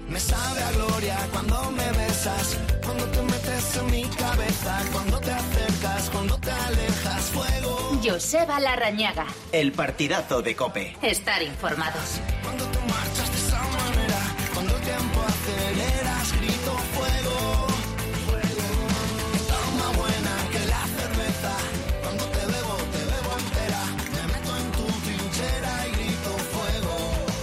Me sabe a gloria cuando me besas, cuando te metes en mi cabeza, cuando te acercas, cuando te alejas, fuego. Joseba Larrañaga. El partidazo de COPE. Estar informados. Cuando te marchas de esa manera, cuando el tiempo aceleras, grito fuego. Fuego. Está más buena que la cerveza, cuando te bebo entera, me meto en tu trinchera y grito fuego.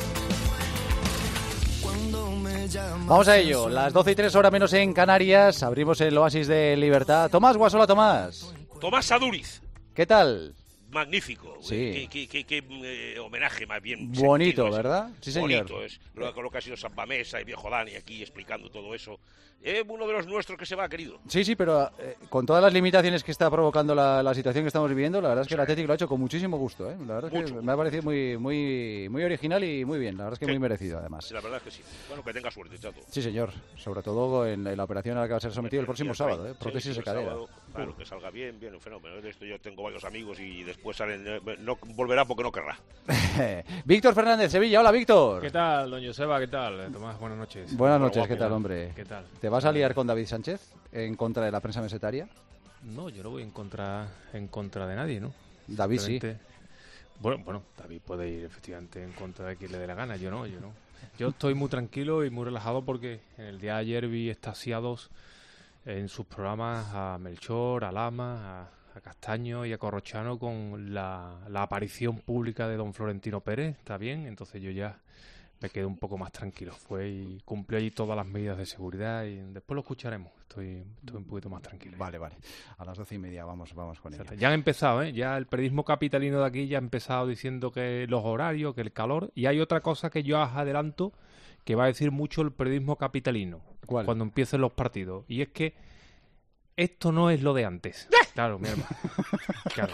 Cuando me llamas. Vamos a ello, las 12:03, hora menos en Canarias, abrimos el oasis de libertad. Tomás Guasola, Tomás. Tomás Aduriz. ¿Qué tal? Magnífico. Sí. Qué homenaje más bien. Bonito, sentido, ¿verdad? Sí, señor. Bonito es. Lo que ha sido San Mamesa y Viejo Dani aquí explicando todo eso. Uno de los nuestros que se va, querido. Sí, pero con todas las limitaciones que está provocando la situación que estamos viviendo, la verdad es que el Atlético lo ha hecho con muchísimo gusto. La verdad es que me ha parecido muy original y muy bien. La verdad es que muy merecido, además. La verdad es que sí. Bueno, que tenga suerte, chato. Sí, señor. Sobre todo en la operación a la que va a ser sometido el próximo sábado. Prótesis de cadera. Claro, que salga bien, un fenómeno. De esto yo tengo varios amigos y después salen. No volverá porque no querrá. Víctor Fernández, Sevilla. Hola, Víctor. ¿Qué tal, don Joseba? ¿Qué tal? Tomás, buenas noches. Buenas noches, ¿qué tal, hombre? ¿Qué tal? ¿Te vas a liar con David Sánchez en contra de la prensa mesetaria? No, yo no voy en contra de nadie, ¿no? David sí. Bueno, David puede ir efectivamente en contra de quien le dé la gana, yo no. Yo estoy muy tranquilo y muy relajado porque en el día de ayer vi extasiados en sus programas a Melchor, a Lama, a Castaño y a Corrochano con la aparición pública de don Florentino Pérez, ¿está bien? Entonces yo ya me quedé un poco más tranquilo. Fue y cumplió allí todas las medidas de seguridad y después lo escucharemos. Estoy un poquito más tranquilo. Vale. A las 12:30 vamos con ello. Ya han empezado, Ya el periodismo capitalino de aquí ya ha empezado diciendo que los horarios, que el calor. Y hay otra cosa que yo os adelanto que va a decir mucho el periodismo capitalino. ¿Cuál? Cuando empiecen los partidos. Y es que esto no es lo de antes. Claro, mi hermano. Claro.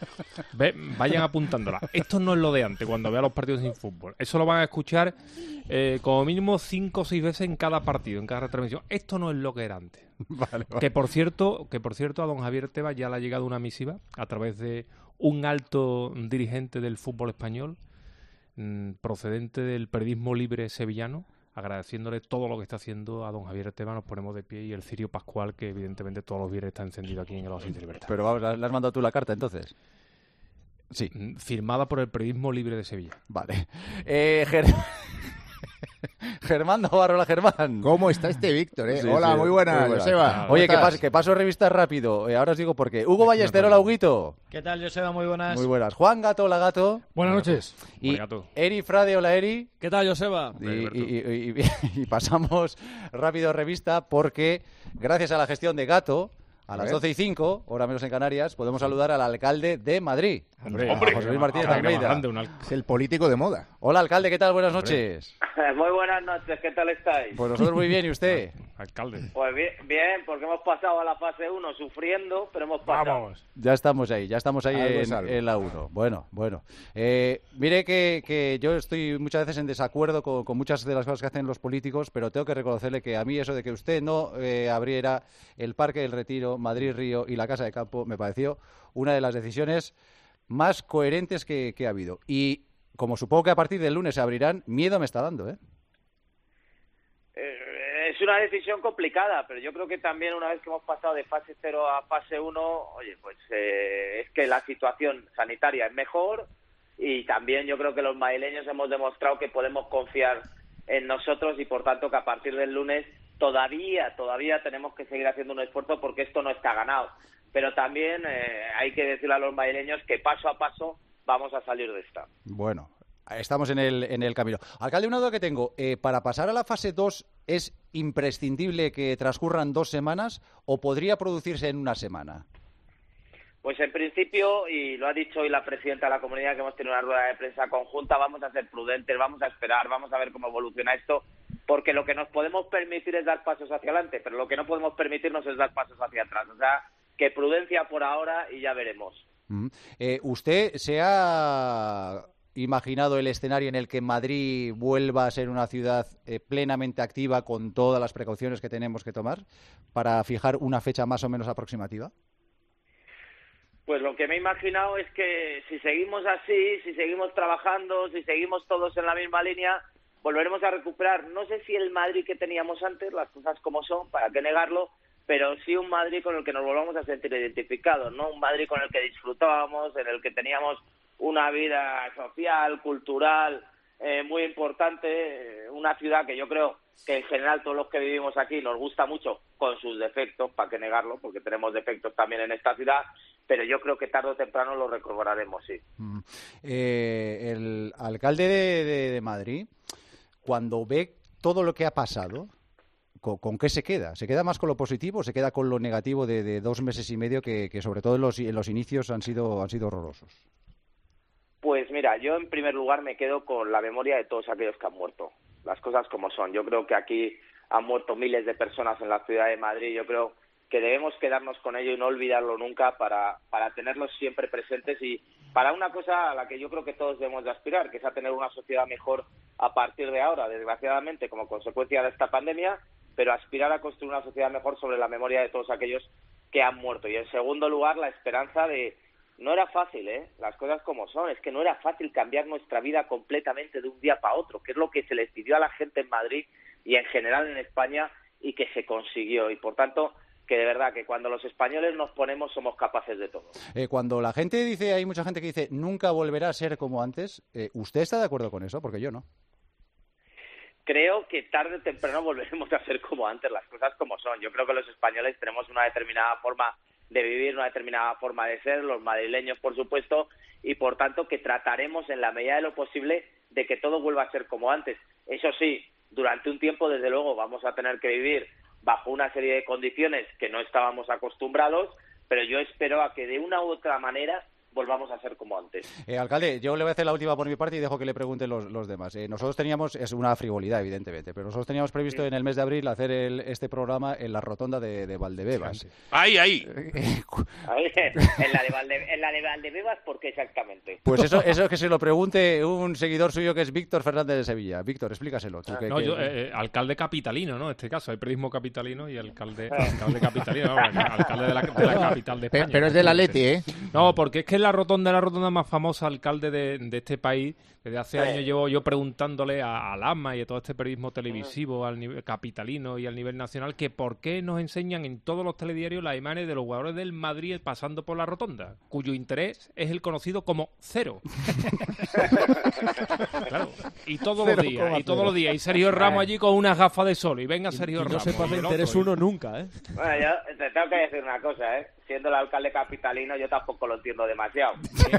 Vayan apuntándola. Esto no es lo de antes, cuando vean los partidos sin fútbol. Eso lo van a escuchar como mínimo 5 o 6 veces en cada partido, en cada retransmisión. Esto no es lo que era antes. Vale. Que por cierto, a don Javier Tebas ya le ha llegado una misiva a través de un alto dirigente del fútbol español, procedente del periodismo libre sevillano, agradeciéndole todo lo que está haciendo a don Javier Tebas. Nos ponemos de pie y el cirio pascual, que evidentemente todos los viernes está encendido aquí en el Oasis de Libertad. Pero vamos, ¿le has mandado tú la carta entonces? Sí. Firmada por el periodismo libre de Sevilla. Vale. Germán Navarro, hola Germán. ¿Cómo está este Víctor? Sí, Hola, sí. muy buenas, Joseba. Oye, que paso revista rápido. Ahora os digo por qué. Hugo Ballester, hola Huguito. ¿Qué tal, Joseba? Muy buenas. Muy buenas. Juan Gato, hola Gato. Buenas noches. Y Eri Frade, hola Eri. ¿Qué tal, Joseba? Y pasamos rápido revista porque gracias a la gestión de Gato, a las 12:05, hora menos en Canarias, podemos saludar al alcalde de Madrid. Hombre, José Luis Martínez Almeida. Es el político de moda. Hola alcalde, ¿qué tal? Buenas noches. Muy buenas noches, ¿qué tal estáis? Pues nosotros muy bien, ¿y usted? Alcalde. Pues bien, porque hemos pasado a la fase 1 sufriendo, pero hemos pasado. Vamos. Ya estamos ahí en la 1. Bueno. Mire que yo estoy muchas veces en desacuerdo con muchas de las cosas que hacen los políticos, pero tengo que reconocerle que a mí eso de que usted no abriera el Parque del Retiro, Madrid-Río y la Casa de Campo me pareció una de las decisiones más coherentes que ha habido. Y como supongo que a partir del lunes se abrirán, miedo me está dando, Es una decisión complicada, pero yo creo que también una vez que hemos pasado de fase 0 a fase 1, oye, pues es que la situación sanitaria es mejor y también yo creo que los madrileños hemos demostrado que podemos confiar en nosotros y por tanto que a partir del lunes todavía tenemos que seguir haciendo un esfuerzo porque esto no está ganado. Pero también hay que decirle a los madrileños que paso a paso vamos a salir de esta. Bueno, estamos en el camino. Alcalde, una duda que tengo. ¿Para pasar a la fase 2 es imprescindible que transcurran 2 semanas o podría producirse en una semana? Pues en principio, y lo ha dicho hoy la presidenta de la comunidad, que hemos tenido una rueda de prensa conjunta, vamos a ser prudentes, vamos a esperar, vamos a ver cómo evoluciona esto, porque lo que nos podemos permitir es dar pasos hacia adelante, pero lo que no podemos permitirnos es dar pasos hacia atrás. O sea, que prudencia por ahora y ya veremos. ¿Usted se ha imaginado el escenario en el que Madrid vuelva a ser una ciudad plenamente activa con todas las precauciones que tenemos que tomar para fijar una fecha más o menos aproximativa? Pues lo que me he imaginado es que si seguimos así, si seguimos trabajando, si seguimos todos en la misma línea, volveremos a recuperar, no sé si el Madrid que teníamos antes, las cosas como son, para qué negarlo, pero sí un Madrid con el que nos volvamos a sentir identificados, ¿no? Un Madrid con el que disfrutábamos, en el que teníamos una vida social, cultural, muy importante, una ciudad que yo creo que en general todos los que vivimos aquí nos gusta mucho, con sus defectos, para qué negarlo, porque tenemos defectos también en esta ciudad, pero yo creo que tarde o temprano lo recobraremos, sí. El alcalde de Madrid, cuando ve todo lo que ha pasado, ¿con qué se queda? ¿Se queda más con lo positivo o se queda con lo negativo de 2 meses y medio que sobre todo en los inicios han sido horrorosos? Pues mira, yo en primer lugar me quedo con la memoria de todos aquellos que han muerto. Las cosas como son. Yo creo que aquí han muerto miles de personas en la ciudad de Madrid. Yo creo que debemos quedarnos con ello y no olvidarlo nunca para tenerlos siempre presentes y para una cosa a la que yo creo que todos debemos de aspirar, que es a tener una sociedad mejor a partir de ahora, desgraciadamente, como consecuencia de esta pandemia, pero aspirar a construir una sociedad mejor sobre la memoria de todos aquellos que han muerto. Y en segundo lugar, la esperanza de... No era fácil, las cosas como son, es que no era fácil cambiar nuestra vida completamente de un día para otro, que es lo que se les pidió a la gente en Madrid y en general en España y que se consiguió. Y por tanto, que de verdad que cuando los españoles nos ponemos somos capaces de todo. Cuando la gente dice, hay mucha gente que dice, nunca volverá a ser como antes, ¿usted está de acuerdo con eso? Porque yo no. Creo que tarde o temprano volveremos a ser como antes, las cosas como son. Yo creo que los españoles tenemos una determinada forma de vivir, una determinada forma de ser, los madrileños por supuesto, y por tanto que trataremos en la medida de lo posible de que todo vuelva a ser como antes. Eso sí, durante un tiempo desde luego vamos a tener que vivir bajo una serie de condiciones que no estábamos acostumbrados, pero yo espero a que de una u otra manera volvamos a ser como antes. Alcalde, yo le voy a hacer la última por mi parte y dejo que le pregunten los demás. Nosotros teníamos, es una frivolidad evidentemente, pero nosotros teníamos previsto en el mes de abril hacer este programa en la rotonda de Valdebebas. Ahí. En la de Valdebebas, ¿por qué exactamente? Pues eso que se lo pregunte un seguidor suyo que es Víctor Fernández de Sevilla. Víctor, explícaselo. Tú, alcalde capitalino, ¿no? En este caso, hay periodismo capitalino y alcalde capitalino, alcalde de la capital de España. Pero es del Atleti, ¿eh? No, porque es que la rotonda más famosa, alcalde de este país. Desde hace años llevo yo preguntándole al AMA y a todo este periodismo televisivo al nivel capitalino y al nivel nacional que por qué nos enseñan en todos los telediarios las imágenes de los jugadores del Madrid pasando por la rotonda, cuyo interés es el conocido como cero. Claro, y todos los días. Y Sergio Ramos allí con unas gafas de sol. Y venga Sergio Ramos. No se pasa interés uno nunca, ¿eh? Bueno, yo te tengo que decir una cosa, Siendo el alcalde capitalino, yo tampoco lo entiendo demasiado.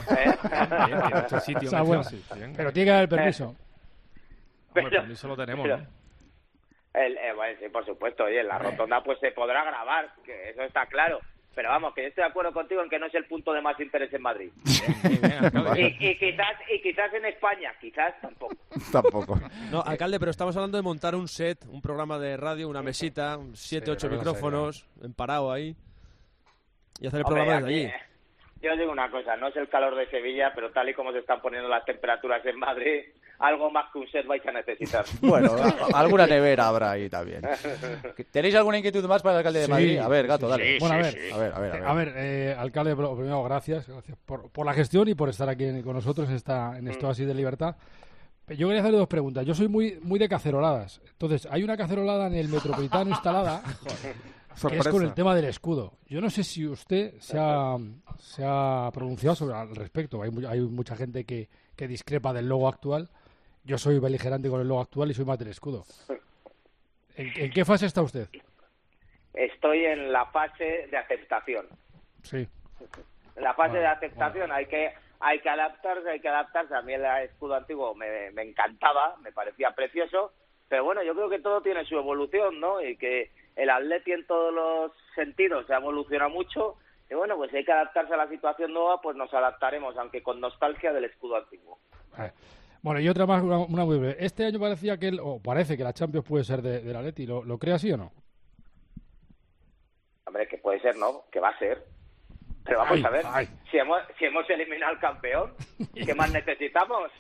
Pero tiene que dar el permiso. El permiso lo tenemos, ¿no? Bueno, sí, por supuesto. Oye, en la rotonda pues se podrá grabar, que eso está claro. Pero vamos, que yo estoy de acuerdo contigo en que no es el punto de más interés en Madrid. Y quizás en España, quizás tampoco. No, alcalde, pero estamos hablando de montar un set, un programa de radio, una mesita, 7, 8 micrófonos, emparado ahí, y hacer el programa desde allí. Yo os digo una cosa, no es el calor de Sevilla, pero tal y como se están poniendo las temperaturas en Madrid, algo más que un set vais a necesitar. Bueno, alguna nevera habrá ahí también. ¿Tenéis alguna inquietud más para el alcalde de Madrid? A ver, Gato, dale. Bueno, a ver, alcalde, primero gracias por la gestión y por estar aquí con nosotros en esto así de libertad. Yo quería hacerle 2 preguntas. Yo soy muy de caceroladas. Entonces, hay una cacerolada en el Metropolitano instalada... que es con el tema del escudo. Yo no sé si usted se ha pronunciado al respecto. Hay mucha gente que discrepa del logo actual. Yo soy beligerante con el logo actual y soy más del escudo. ¿En qué fase está usted? Estoy en la fase de aceptación. Sí. La fase de aceptación hay que adaptarse. A mí el escudo antiguo me encantaba, me parecía precioso, pero bueno, yo creo que todo tiene su evolución, ¿no? Y que el Atleti en todos los sentidos se ha evolucionado mucho y bueno, pues si hay que adaptarse a la situación nueva, pues nos adaptaremos, aunque con nostalgia del escudo antiguo. Bueno, y otra más, una muy breve. Este año parece que la Champions puede ser del Atleti. ¿Lo cree así o no? Hombre, que puede ser, ¿no? Que va a ser. Pero vamos a ver, si hemos eliminado al campeón, ¿qué más necesitamos?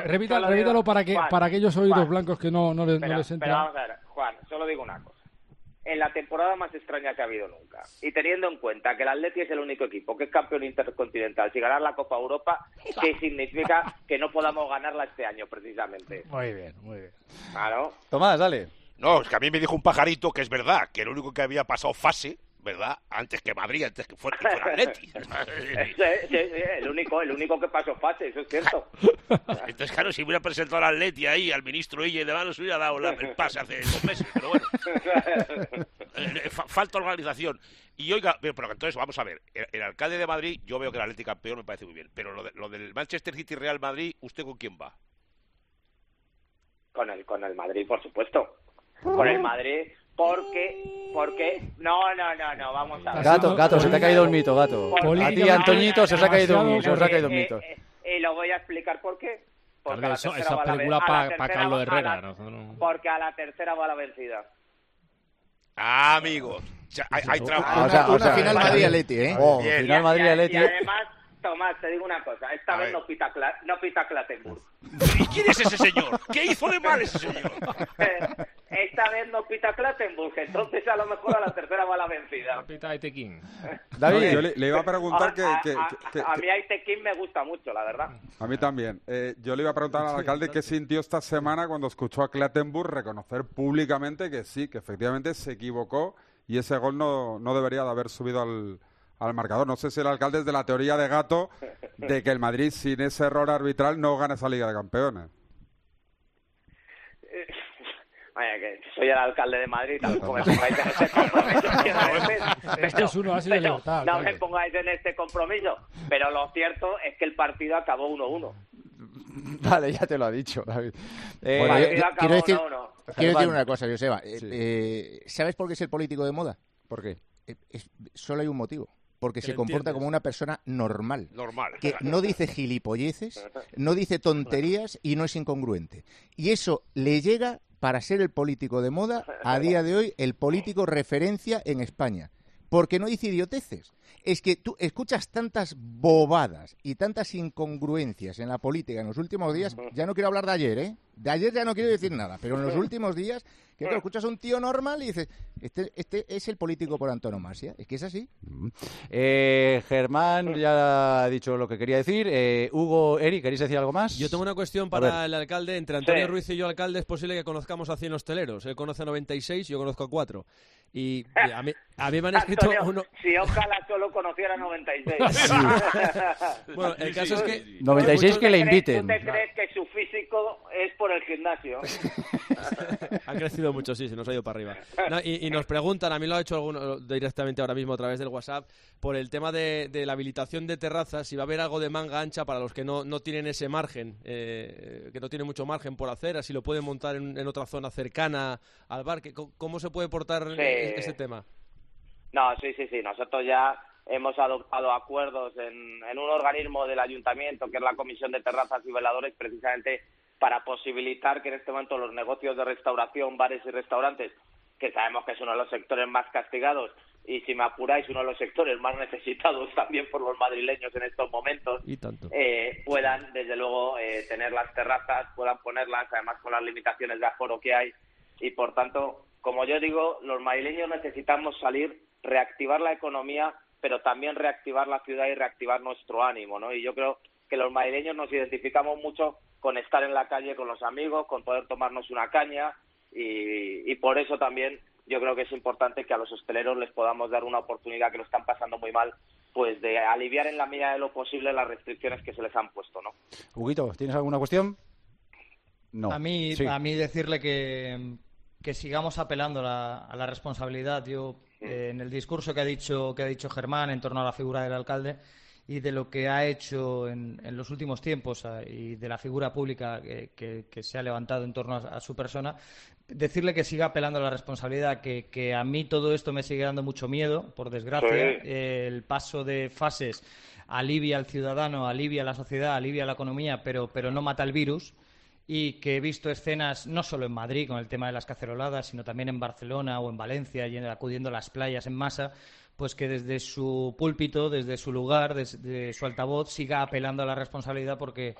Repítalo para aquellos oídos blancos que no les entra. Pero vamos a ver, Juan, solo digo una cosa. en la temporada más extraña que ha habido nunca. Y teniendo en cuenta que el Atleti es el único equipo que es campeón intercontinental sin ganar la Copa Europa, ¿qué significa que no podamos ganarla este año, precisamente? Muy bien, muy bien. Claro. Tomás, dale. No, es que a mí me dijo un pajarito que es verdad, que el único que había pasado fase, ¿verdad? Antes que Madrid, antes que fuera Atleti. Sí, el único que pasó fase, eso es cierto. Entonces, claro, si hubiera presentado al Atleti ahí, al ministro Ille de Manos, hubiera dado el pase hace 2 meses, pero bueno. Falta organización. Y oiga, pero entonces vamos a ver, el alcalde de Madrid, yo veo que el Atleti campeón me parece muy bien, pero lo del Manchester City Real Madrid, ¿usted con quién va? Con el Madrid, por supuesto. Con el Madrid, porque no, vamos a ver. Gato, se te ha caído un mito, Gato. A ti, Antoñito, se os ha caído un mito. Y lo voy a explicar por qué. Porque claro, esa película para Carlos Herrera. Porque a la tercera va la vencida. Ah, amigos. Hay trampa. Una final Madrid-Atleti, ¿eh? Final Madrid-Atleti. Y además, Tomás, te digo una cosa. Esta vez no pita Clattenburg. ¿Y quién es ese señor? ¿Qué hizo de mal ese señor? Esta vez no pita Clattenburg, entonces a lo mejor a la tercera va la vencida. Pita Aitekin. David, yo le iba a preguntar a mí Aitekin me gusta mucho, la verdad. A mí también. Yo le iba a preguntar al alcalde qué sintió esta semana cuando escuchó a Clattenburg reconocer públicamente que sí, que efectivamente se equivocó y ese gol no debería de haber subido al marcador. No sé si el alcalde es de la teoría de Gato de que el Madrid sin ese error arbitral no gana esa Liga de Campeones. Vaya, que soy el alcalde de Madrid, tampoco me pongáis en este compromiso. Esto es uno así de libertad. No me pongáis en este compromiso. Pero lo cierto es que el partido acabó 1-1. Vale, ya te lo ha dicho, David. Bueno, quiero decir una cosa, Joseba. ¿Sabes por qué es el político de moda? ¿Por qué? Solo hay un motivo. Porque se comporta como una persona normal. Que no dice gilipolleces, no dice tonterías y no es incongruente. Y eso le llega para ser el político de moda, a día de hoy, el político referencia en España. Porque no dice idioteces. Es que tú escuchas tantas bobadas y tantas incongruencias en la política en los últimos días. Ya no quiero hablar de ayer, ¿eh? De ayer ya no quiero decir nada, pero en los últimos días, que te escuchas a un tío normal y dices, este es el político por antonomasia. Es que es así. Germán ya ha dicho lo que quería decir. Hugo, Eri, ¿queréis decir algo más? Yo tengo una cuestión para el alcalde. Entre Antonio Ruiz y yo, alcalde, es posible que conozcamos a 100 hosteleros. Él conoce a 96, yo conozco a 4. Y a mí me han escrito Antonio, si ojalá solo conociera 96. Bueno, el caso es que 96 que le inviten. ¿Tú te crees que su físico es por el gimnasio? Ha crecido mucho, sí, se nos ha ido para arriba. No, y nos preguntan, a mí lo ha hecho alguno directamente ahora mismo a través del WhatsApp, por el tema de la habilitación de terrazas, si va a haber algo de manga ancha para los que no tienen ese margen, que no tienen mucho margen por hacer, si lo pueden montar en otra zona cercana al bar. ¿Cómo se puede portar ese tema? No, sí. Nosotros ya hemos adoptado acuerdos en un organismo del ayuntamiento, que es la Comisión de Terrazas y Veladores, precisamente para posibilitar que en este momento los negocios de restauración, bares y restaurantes, que sabemos que es uno de los sectores más castigados y, si me apuráis, uno de los sectores más necesitados también por los madrileños en estos momentos, puedan, desde luego, tener las terrazas, puedan ponerlas, además con las limitaciones de aforo que hay. Y, por tanto, como yo digo, los madrileños necesitamos salir, reactivar la economía, pero también reactivar la ciudad y reactivar nuestro ánimo, ¿no? Y yo creo que los madrileños nos identificamos mucho con estar en la calle con los amigos, con poder tomarnos una caña, y por eso también yo creo que es importante que a los hosteleros les podamos dar una oportunidad, que lo están pasando muy mal, pues de aliviar en la medida de lo posible las restricciones que se les han puesto, ¿no? Huguito, ¿tienes alguna cuestión? No. A mí decirle que sigamos apelando a la responsabilidad. Yo, en el discurso que ha dicho Germán en torno a la figura del alcalde y de lo que ha hecho en los últimos tiempos y de la figura pública que se ha levantado en torno a su persona, decirle que siga apelando a la responsabilidad, que a mí todo esto me sigue dando mucho miedo, por desgracia. El paso de fases alivia al ciudadano, alivia a la sociedad, alivia a la economía, pero no mata el virus. Y que he visto escenas no solo en Madrid con el tema de las caceroladas, sino también en Barcelona o en Valencia, acudiendo a las playas en masa, pues que desde su púlpito, desde su lugar, desde su altavoz, siga apelando a la responsabilidad, porque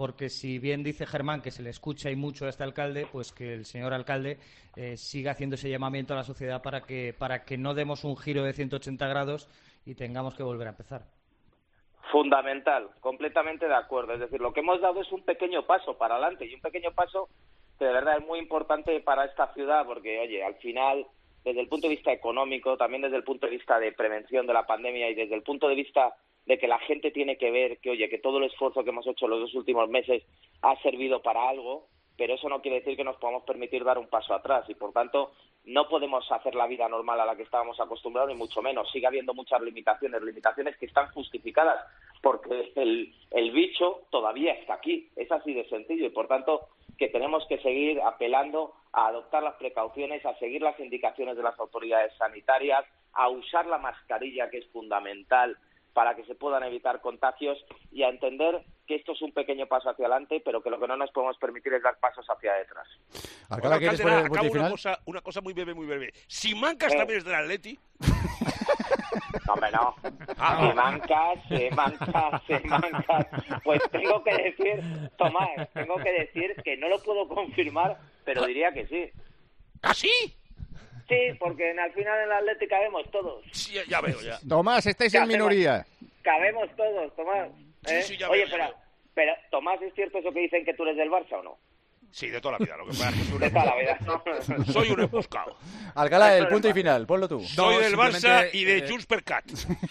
porque si bien dice Germán que se le escucha y mucho a este alcalde, pues que el señor alcalde siga haciendo ese llamamiento a la sociedad para que no demos un giro de 180 grados y tengamos que volver a empezar. Fundamental, completamente de acuerdo. Es decir, lo que hemos dado es un pequeño paso para adelante y un pequeño paso que de verdad es muy importante para esta ciudad porque, oye, al final, desde el punto de vista económico, también desde el punto de vista de prevención de la pandemia y desde el punto de vista de que la gente tiene que ver que, oye, que todo el esfuerzo que hemos hecho los 2 últimos meses ha servido para algo, pero eso no quiere decir que nos podamos permitir dar un paso atrás y, por tanto, no podemos hacer la vida normal a la que estábamos acostumbrados, ni mucho menos. Sigue habiendo muchas limitaciones que están justificadas porque el bicho todavía está aquí. Es así de sencillo y, por tanto, que tenemos que seguir apelando a adoptar las precauciones, a seguir las indicaciones de las autoridades sanitarias, a usar la mascarilla, que es fundamental para que se puedan evitar contagios y a entender que esto es un pequeño paso hacia adelante, pero que lo que no nos podemos permitir es dar pasos hacia detrás. Acabo una cosa muy breve. ¿Simancas también es del Atleti? No, hombre, no. Simancas. Pues tengo que decir, Tomás, que no lo puedo confirmar, pero diría que sí. ¿Ah, sí? Sí, porque al final en la Atleti cabemos todos. Sí, ya veo, ya. Tomás, estáis en minoría. Cabemos todos, Tomás. Sí, ya Oye, veo, pero, Tomás, ¿es cierto eso que dicen que tú eres del Barça o no? Sí, de toda la vida. Lo que pasa es que soy de toda la vida, ¿no? Soy un emboscado. Alcalá, el punto y final, ponlo tú. Soy del Barça y de Junts per Cat.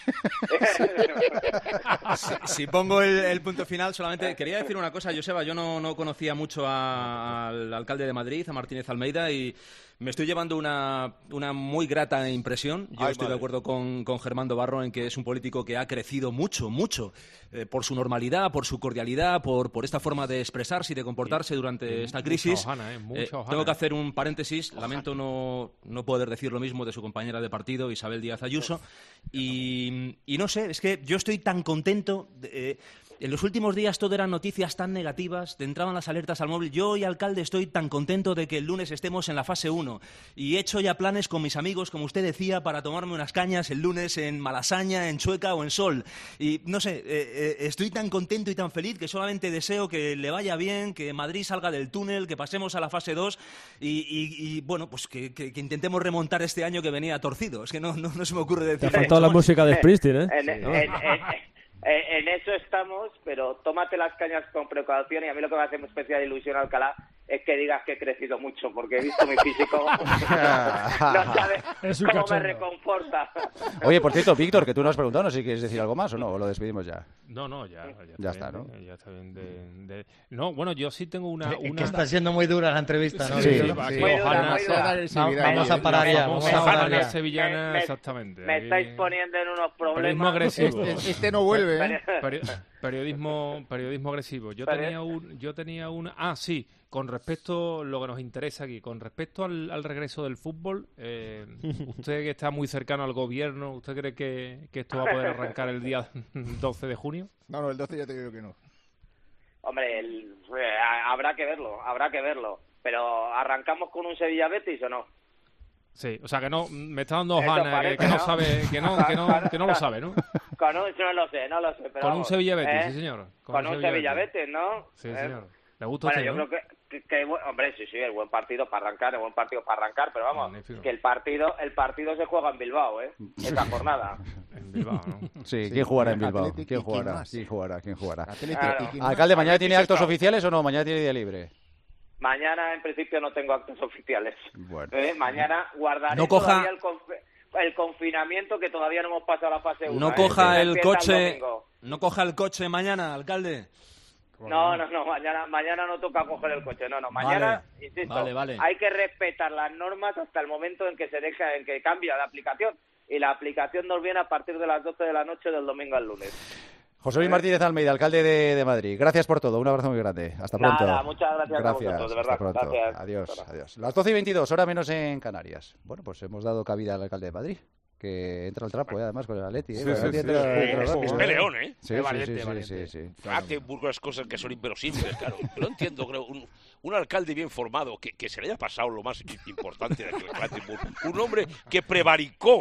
Si pongo el punto final, solamente quería decir una cosa, Joseba. Yo no conocía mucho al alcalde de Madrid, a Martínez Almeida, y me estoy llevando una muy grata impresión. Yo estoy de acuerdo con Germán Barro en que es un político que ha crecido mucho, por su normalidad, por su cordialidad, por esta forma de expresarse y de comportarse durante esta crisis. Tengo que hacer un paréntesis. Lamento no poder decir lo mismo de su compañera de partido, Isabel Díaz Ayuso. Y no sé, es que yo estoy tan contento. En los últimos días todo eran noticias tan negativas, te entraban las alertas al móvil. Yo hoy, alcalde, estoy tan contento de que el lunes estemos en la fase 1 y he hecho ya planes con mis amigos, como usted decía, para tomarme unas cañas el lunes en Malasaña, en Chueca o en Sol. Y no sé, estoy tan contento y tan feliz que solamente deseo que le vaya bien, que Madrid salga del túnel, que pasemos a la fase 2 y bueno, pues que intentemos remontar este año que venía torcido. Es que no se me ocurre decir. Te ha faltado la música de Springsteen, En eso estamos, pero tómate las cañas con precaución y a mí lo que me hace especial ilusión, Alcalá, es que digas que he crecido mucho, porque he visto mi físico. No sabes cómo me reconforta. Oye, por cierto, Víctor, que tú nos has preguntado, no sé si quieres decir algo más o no, o lo despedimos ya. No, ya está, ¿no? Ya está bien No, bueno, yo sí tengo una... Que está siendo muy dura la entrevista, ¿no? Sí. Muy dura. Vamos a parar ya. Vamos a parar ya. Sevillana, exactamente. Me estáis poniendo en unos problemas. Periodismo agresivo. Este no vuelve, ¿eh? Periodismo agresivo. Yo tenía una... Ah, sí. Con respecto a lo que nos interesa aquí, con respecto al regreso del fútbol, usted que está muy cercano al gobierno, ¿usted cree que esto va a poder arrancar el día 12 de junio? No, el 12 ya te digo que no. Hombre, habrá que verlo. Pero ¿arrancamos con un Sevilla-Betis o no? Sí, o sea que no, me está dando Hanna, que no sabe, que no lo sabe, ¿no? No lo sé. Pero con un Sevilla-Betis, sí señor. Con un Sevilla-Betis, ¿no? Sí, señor. ¿Le gusta a usted, yo ¿no? creo que hombre, sí, el buen partido para arrancar, pero vamos, magnífico. Que el partido se juega en Bilbao, esa jornada. En Bilbao, ¿no? Sí, ¿quién jugará en Bilbao? ¿Quién jugará? Claro. Alcalde, ¿mañana tiene actos oficiales o no? ¿Mañana tiene día libre? Mañana, en principio, no tengo actos oficiales. Bueno. Mañana guardaré todavía el confinamiento, que todavía no hemos pasado la fase 1. No coja el coche mañana, alcalde. No, mañana no toca coger el coche, mañana, vale. Insisto, vale. Hay que respetar las normas hasta el momento en que que cambia la aplicación, y la aplicación nos viene a partir de las 12 de la noche del domingo al lunes. José Luis Martínez Almeida, alcalde de Madrid, gracias por todo, un abrazo muy grande, hasta pronto. Nada, muchas gracias a vosotros, de verdad. Hasta pronto. Gracias. Adiós. Las 12:22, hora menos en Canarias. Bueno, pues hemos dado cabida al alcalde de Madrid, que entra al trapo, además, con el Atleti. Es peleón, ¿eh? Sí. Hace burlas cosas que son inverosímiles, claro. Pero entiendo, creo, un alcalde bien formado, que se le haya pasado lo más importante de aquel Clattenburg. Un hombre que prevaricó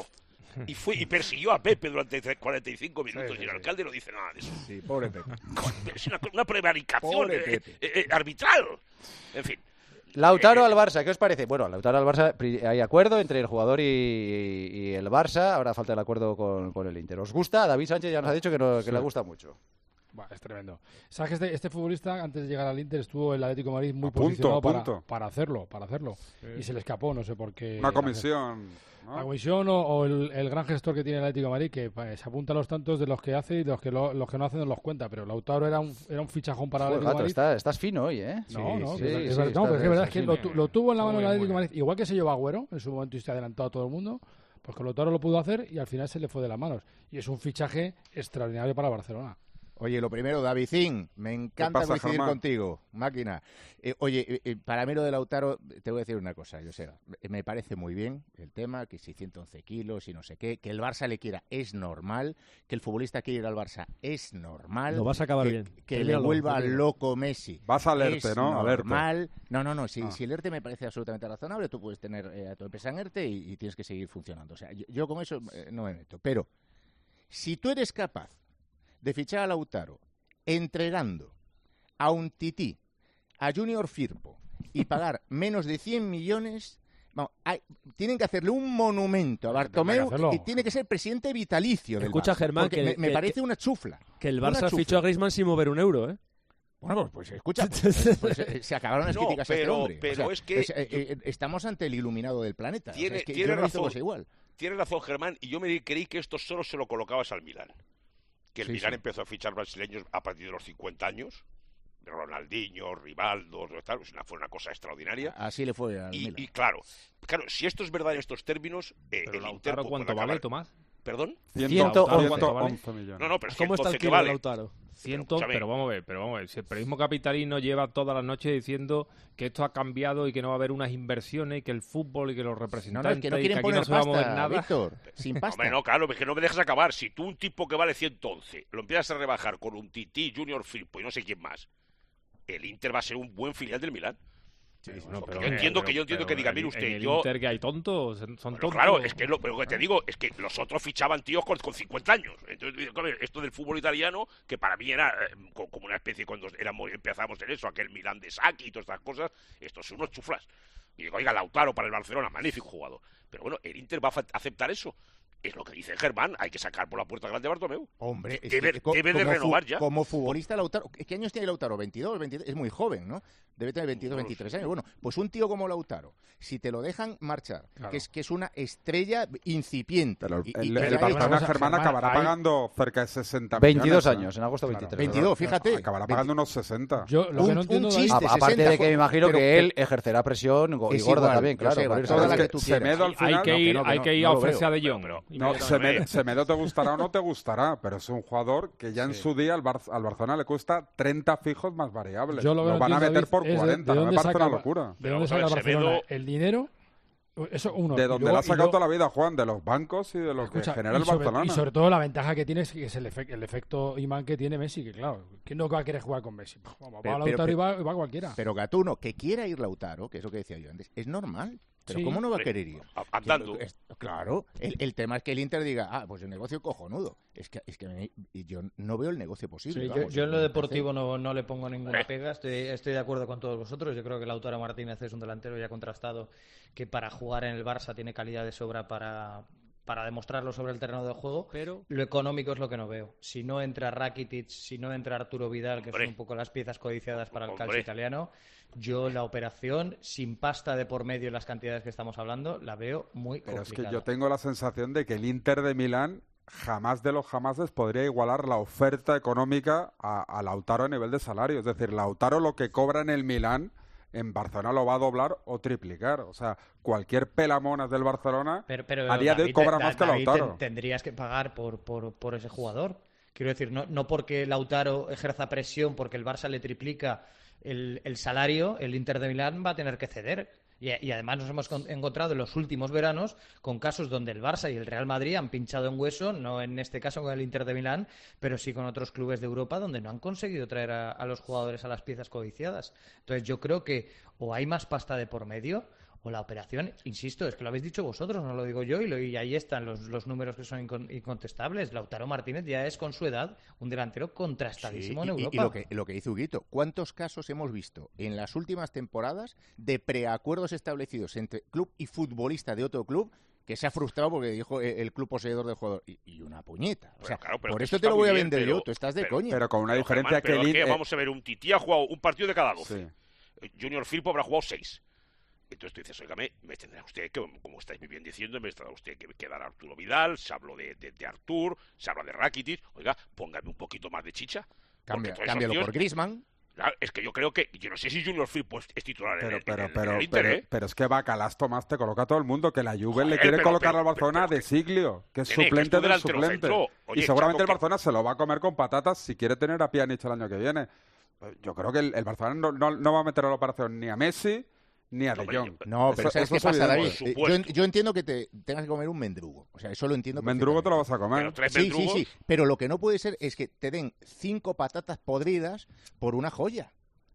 y persiguió a Pepe durante 45 minutos y el alcalde no dice nada de eso. Sí, pobre Pepe. Es una prevaricación arbitral. En fin. Lautaro al Barça, ¿qué os parece? Bueno, Lautaro al Barça, hay acuerdo entre el jugador y el Barça, ahora falta el acuerdo con el Inter. ¿Os gusta? David Sánchez ya nos ha dicho que le gusta mucho. Es tremendo. ¿Sabes que este futbolista, antes de llegar al Inter, estuvo en el Atlético de Madrid muy posicionado para hacerlo? Sí. Y se le escapó, no sé por qué. Una comisión, ¿no? La comisión o el gran gestor que tiene el Atlético de Madrid, que se apunta a los tantos de los que hace y los que no hacen no los cuenta. Pero Lautaro era un fichajón para el Atlético de Madrid. Estás fino hoy, ¿eh? Es verdad que lo tuvo en la mano el Atlético de Madrid. Igual que se llevó Agüero, en su momento y se ha adelantado a todo el mundo, pues con Lautaro lo pudo hacer y al final se le fue de las manos. Y es un fichaje extraordinario para Barcelona. Oye, lo primero, Davidín, me encanta coincidir contigo, máquina. Para mí lo de Lautaro, te voy a decir una cosa, Joseba. Me parece muy bien el tema, que si 111 kilos y no sé qué, que el Barça le quiera es normal, que el futbolista quiera ir al Barça es normal. Lo vas a acabar bien. Que le vuelva loco Messi. Vas a alerte, ¿no? Normal. No. Si el ERTE me parece absolutamente razonable, tú puedes tener a tu empresa en ERTE y tienes que seguir funcionando. O sea, yo con eso no me meto. Pero si tú eres capaz de fichar a Lautaro, entregando a un tití, a Junior Firpo, y pagar menos de 100 millones, tienen que hacerle un monumento a Bartomeu y tiene que ser presidente vitalicio del Escucha, Barça, Germán, me parece una chufla. Que el Barça fichó a Griezmann sin mover un euro, ¿eh? Bueno, pues escucha, se acabaron las críticas a este hombre. Pero es que estamos ante el iluminado del planeta. Tiene razón, Germán, y yo me creí que esto solo se lo colocabas al Milan. Que el Milan empezó a fichar brasileños a partir de los 50 años. Ronaldinho, Rivaldo, fue una cosa extraordinaria. Así le fue al Milan. Y claro, si esto es verdad en estos términos, pero el Inter ¿cuánto vale, Tomás? ¿Perdón? 111 millones. No, pero es que ¿cómo está el kilo de Lautaro? 100, pero vamos a ver, si el periodismo capitalino lleva todas las noches diciendo que esto ha cambiado y que no va a haber unas inversiones y que el fútbol y que los representantes que no quieren y que aquí no se va a mover nada. Víctor, sin pasta. Hombre, no, claro, es que no me dejas acabar. Si tú un tipo que vale 111 lo empiezas a rebajar con un Tití, Junior Firpo y no sé quién más, el Inter va a ser un buen filial del Milan. Sí, bueno, yo entiendo que diga, mire usted, el Inter que hay tontos, son tontos. Claro, es que lo que te digo es que los otros fichaban tíos con 50 años. Entonces, esto del fútbol italiano, que para mí era como una especie cuando empezamos en eso, aquel Milán de Sacchi y todas estas cosas, estos son unos chuflas. Y digo, oiga, Lautaro para el Barcelona, magnífico jugador. Pero bueno, ¿el Inter va a aceptar eso? Es lo que dice Germán, hay que sacar por la puerta grande a Bartomeu. Hombre, debe de renovar ya. Como futbolista Lautaro, ¿qué años tiene Lautaro? 22, 23, es muy joven, ¿no? Debe tener 22, 23 años. Bueno, pues un tío como Lautaro, si te lo dejan marchar, claro, que es una estrella incipiente. Pero el Barcelona, Germán, acabará pagando cerca de 60 22 millones. Años, en agosto 23. 22, fíjate. Acabará pagando unos 60. Yo lo que no entiendo chiste, aparte 60, de que me imagino que él ejercerá presión y gorda igual, también, claro. Hay que ir a ofrecer a De Jong. Semedo te gustará o no te gustará, pero es un jugador que ya en su día al Barcelona le cuesta 30 fijos más variables. Lo van a meter por 40, me parece una locura. ¿De dónde saca Barcelona el dinero? Eso uno. De donde le ha sacado toda la vida, Juan, de los bancos y de lo que genera el Barcelona. Y sobre todo la ventaja que tiene es el efecto imán que tiene Messi, que claro, ¿quién no va a querer jugar con Messi? Va Lautaro y va cualquiera. Pero Gatuno, que quiera ir Lautaro, que es lo que decía yo antes, es normal. Pero ¿cómo no va a querer ir? Andando. Claro, el tema es que el Inter diga, pues el negocio cojonudo. Es que yo no veo el negocio posible. Sí, yo en lo deportivo no le pongo ninguna pega. Estoy de acuerdo con todos vosotros. Yo creo que Lautaro Martínez es un delantero ya contrastado que para jugar en el Barça tiene calidad de sobra para demostrarlo sobre el terreno de juego, pero lo económico es lo que no veo. Si no entra Rakitic, si no entra Arturo Vidal, que son un poco las piezas codiciadas para el calcio italiano, yo la operación, sin pasta de por medio en las cantidades que estamos hablando, la veo muy complicada. Pero es que yo tengo la sensación de que el Inter de Milán jamás de los jamases podría igualar la oferta económica a Lautaro a nivel de salario. Es decir, Lautaro lo que cobra en el Milán, en Barcelona lo va a doblar o triplicar. O sea, cualquier pelamonas del Barcelona pero a día de hoy cobra más que Lautaro. Tendrías que pagar por ese jugador. Quiero decir, no porque Lautaro ejerza presión, porque el Barça le triplica el salario, el Inter de Milán va a tener que ceder. Y además nos hemos encontrado en los últimos veranos con casos donde el Barça y el Real Madrid han pinchado en hueso, no en este caso con el Inter de Milán, pero sí con otros clubes de Europa donde no han conseguido traer a los jugadores a las piezas codiciadas. Entonces yo creo que o hay más pasta de por medio o la operación, insisto, es que lo habéis dicho vosotros, no lo digo yo, y ahí están los números que son incontestables. Lautaro Martínez ya es, con su edad, un delantero contrastadísimo en Europa. Y lo que dice Huguito, ¿cuántos casos hemos visto en las últimas temporadas de preacuerdos establecidos entre club y futbolista de otro club que se ha frustrado porque dijo el club poseedor del jugador? Y una puñeta. O sea, claro, por esto te lo voy a vender yo, tú estás de coña. Pero con una diferencia que el vamos a ver, un Tití ha jugado un partido de cada 12. Sí. Junior Firpo habrá jugado 6. Entonces tú dices, oígame, me tendrá usted que, como estáis muy bien diciendo, me tendrá usted que dar a Arturo Vidal, se habló de Artur, se habla de Rakitic, oiga, póngame un poquito más de chicha. Cámbialo por Griezmann. Claro, es que yo creo que, yo no sé si Junior Firpo es titular en el Inter, pero es que Bacalás Tomás te coloca a todo el mundo, que la Juve le quiere colocar al Barcelona de Siglio, que es suplente del suplente. Oye, y seguramente el Barcelona se lo va a comer con patatas si quiere tener a Pjanic el año que viene. Yo creo que el Barcelona no va a meter a la operación ni a Messi ni a De Jong. No, pero ¿sabes qué pasa, David? Yo entiendo que te tengas que comer un mendrugo. O sea, eso lo entiendo. Mendrugo te lo vas a comer. Sí. Pero lo que no puede ser es que te den 5 patatas podridas por una joya.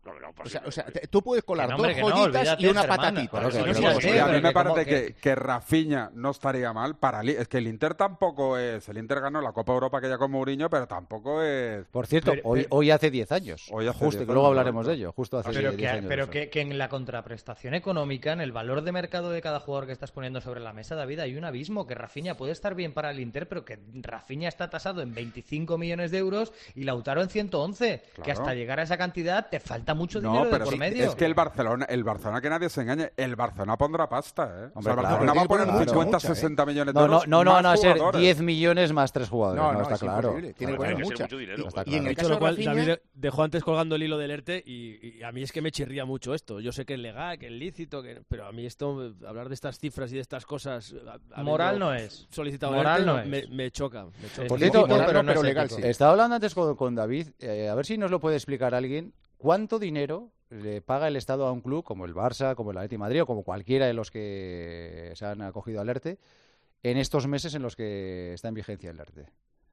O sea, tú puedes colar 2 joyitas y una patatita. A mí me parece que Rafinha no estaría mal. Es que el Inter tampoco es... El Inter ganó la Copa Europa aquella con Mourinho, pero tampoco es... Por cierto, hoy hace 10 años. Justo, que luego hablaremos de ello. Justo hace 10 años. Pero que en la contraprestación económica, en el valor de mercado de cada jugador que estás poniendo sobre la mesa, David, hay un abismo. Que Rafinha puede estar bien para el Inter, pero que Rafinha está tasado en 25 millones de euros y Lautaro en 111. Claro. Que hasta llegar a esa cantidad te falta mucho dinero de por medio. Es que el Barcelona, que nadie se engañe, el Barcelona pondrá pasta, ¿eh? Hombre, el Barcelona va a poner 50-60 millones de euros. No van a ser 10 millones más 3 jugadores. No, está claro. Tiene que poner mucho dinero. Y en el caso de Rafinha, David dejó antes colgando el hilo del ERTE y a mí es que me chirría mucho esto. Yo sé que es legal, que es lícito, pero a mí esto, hablar de estas cifras y de estas cosas... Moral no es. Solicitado moral no es. Me choca. Por cierto, pero legal sí. Estaba hablando antes con David, a ver si nos lo puede explicar alguien. ¿Cuánto dinero le paga el Estado a un club como el Barça, como el Atlético de Madrid o como cualquiera de los que se han acogido al ERTE en estos meses en los que está en vigencia el ERTE?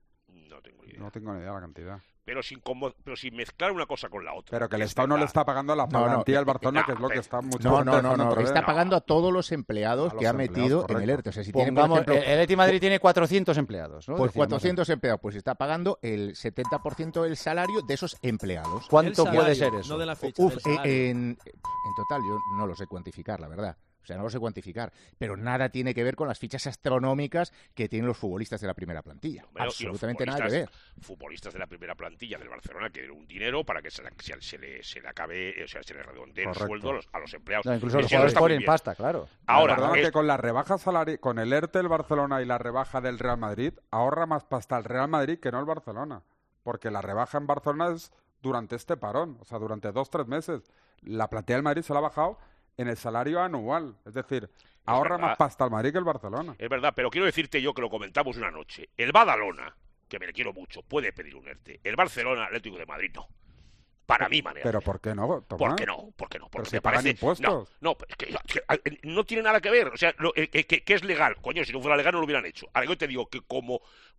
No tengo ni idea de la cantidad. Pero sin mezclar una cosa con la otra. Pero que el Estado no le está pagando a la plantilla del Barcelona, que es lo que está mucho. No, está pagando a todos los empleados que ha metido en el ERTE. O sea, si tiene, por ejemplo, el Atlético de Madrid tiene 400 empleados, ¿no? Pues 400 empleados, pues está pagando el 70% del salario de esos empleados. ¿Cuánto puede ser eso? No de la fecha, en total, yo no lo sé cuantificar, la verdad. O sea, no lo sé cuantificar, pero nada tiene que ver con las fichas astronómicas que tienen los futbolistas de la primera plantilla. Bueno, absolutamente nada que ver. Futbolistas de la primera plantilla del Barcelona que dieron un dinero para que se le acabe, o sea, se le redondee el sueldo a los empleados. No, incluso los jugadores ponen pasta, claro. Ahora, que con la rebaja salarial, con el ERTE del Barcelona y la rebaja del Real Madrid, ahorra más pasta el Real Madrid que no el Barcelona. Porque la rebaja en Barcelona es durante este parón, o sea, durante 2-3 meses. La plantilla del Madrid se la ha bajado en el salario anual, es decir, ahorra más pasta al Madrid que el Barcelona. Es verdad, pero quiero decirte yo que lo comentamos una noche. El Badalona, que me le quiero mucho, puede pedir un ERTE. El Barcelona, Atlético de Madrid, no. Para mi manera. ¿Pero por qué no, Tomás? ¿Por qué no? Porque me pagan impuestos. No, es que no tiene nada que ver. O sea, que es legal. Coño, si no fuera legal no lo hubieran hecho. Ahora yo te digo que como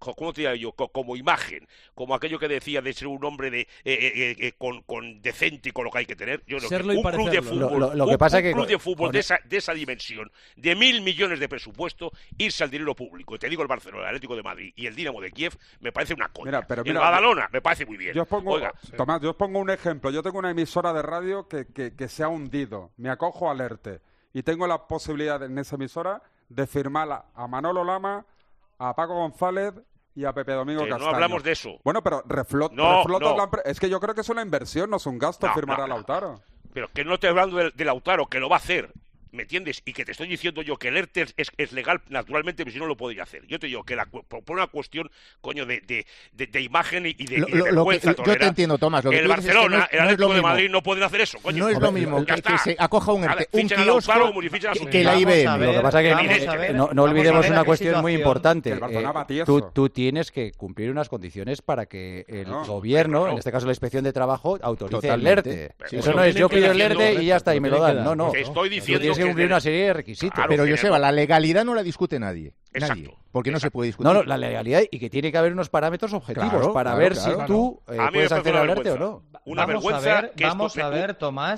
imagen, como aquello que decía de ser un hombre con decente y con lo que hay que tener, yo creo que un club de fútbol, club de fútbol de esa dimensión, de 1.000 millones de presupuesto, irse al dinero público. Te digo, el Barcelona, el Atlético de Madrid y el Dinamo de Kiev me parece una coña. El Badalona me parece muy bien. Tomás, yo os pongo un ejemplo. Yo tengo una emisora de radio que se ha hundido. Me acojo al ERTE y tengo la posibilidad en esa emisora de firmar a Manolo Lama, a Paco González y a Pepe Domingo Castaño. No hablamos de eso. Bueno, pero reflotas es que yo creo que es una inversión, no es un gasto firmar a Lautaro. Pero que no estoy hablando de Lautaro, que lo va a hacer. ¿Me entiendes? Y que te estoy diciendo yo que el ERTE es legal naturalmente, pero si no lo podría hacer. Yo te digo que por una cuestión, coño, de imagen y de vergüenza yo te entiendo, Tomás. El Barcelona, el Atlético de Madrid no pueden hacer eso, coño. No es lo mismo que se acoja un ERTE, un kiosco que la IBM. Lo que pasa es que no olvidemos una cuestión muy importante. Tú tienes que cumplir unas condiciones para que el gobierno, en este caso la Inspección de Trabajo, autorice el ERTE. Eso no es yo pido el ERTE y ya está, y me lo dan. No. Te estoy diciendo cumplir una serie de requisitos. Claro, pero Joseba, la legalidad no la discute nadie. Exacto. Porque no se puede discutir. No, la legalidad y que tiene que haber unos parámetros objetivos para ver si tú puedes acceder al ERTE o no. Vamos a ver, Tomás,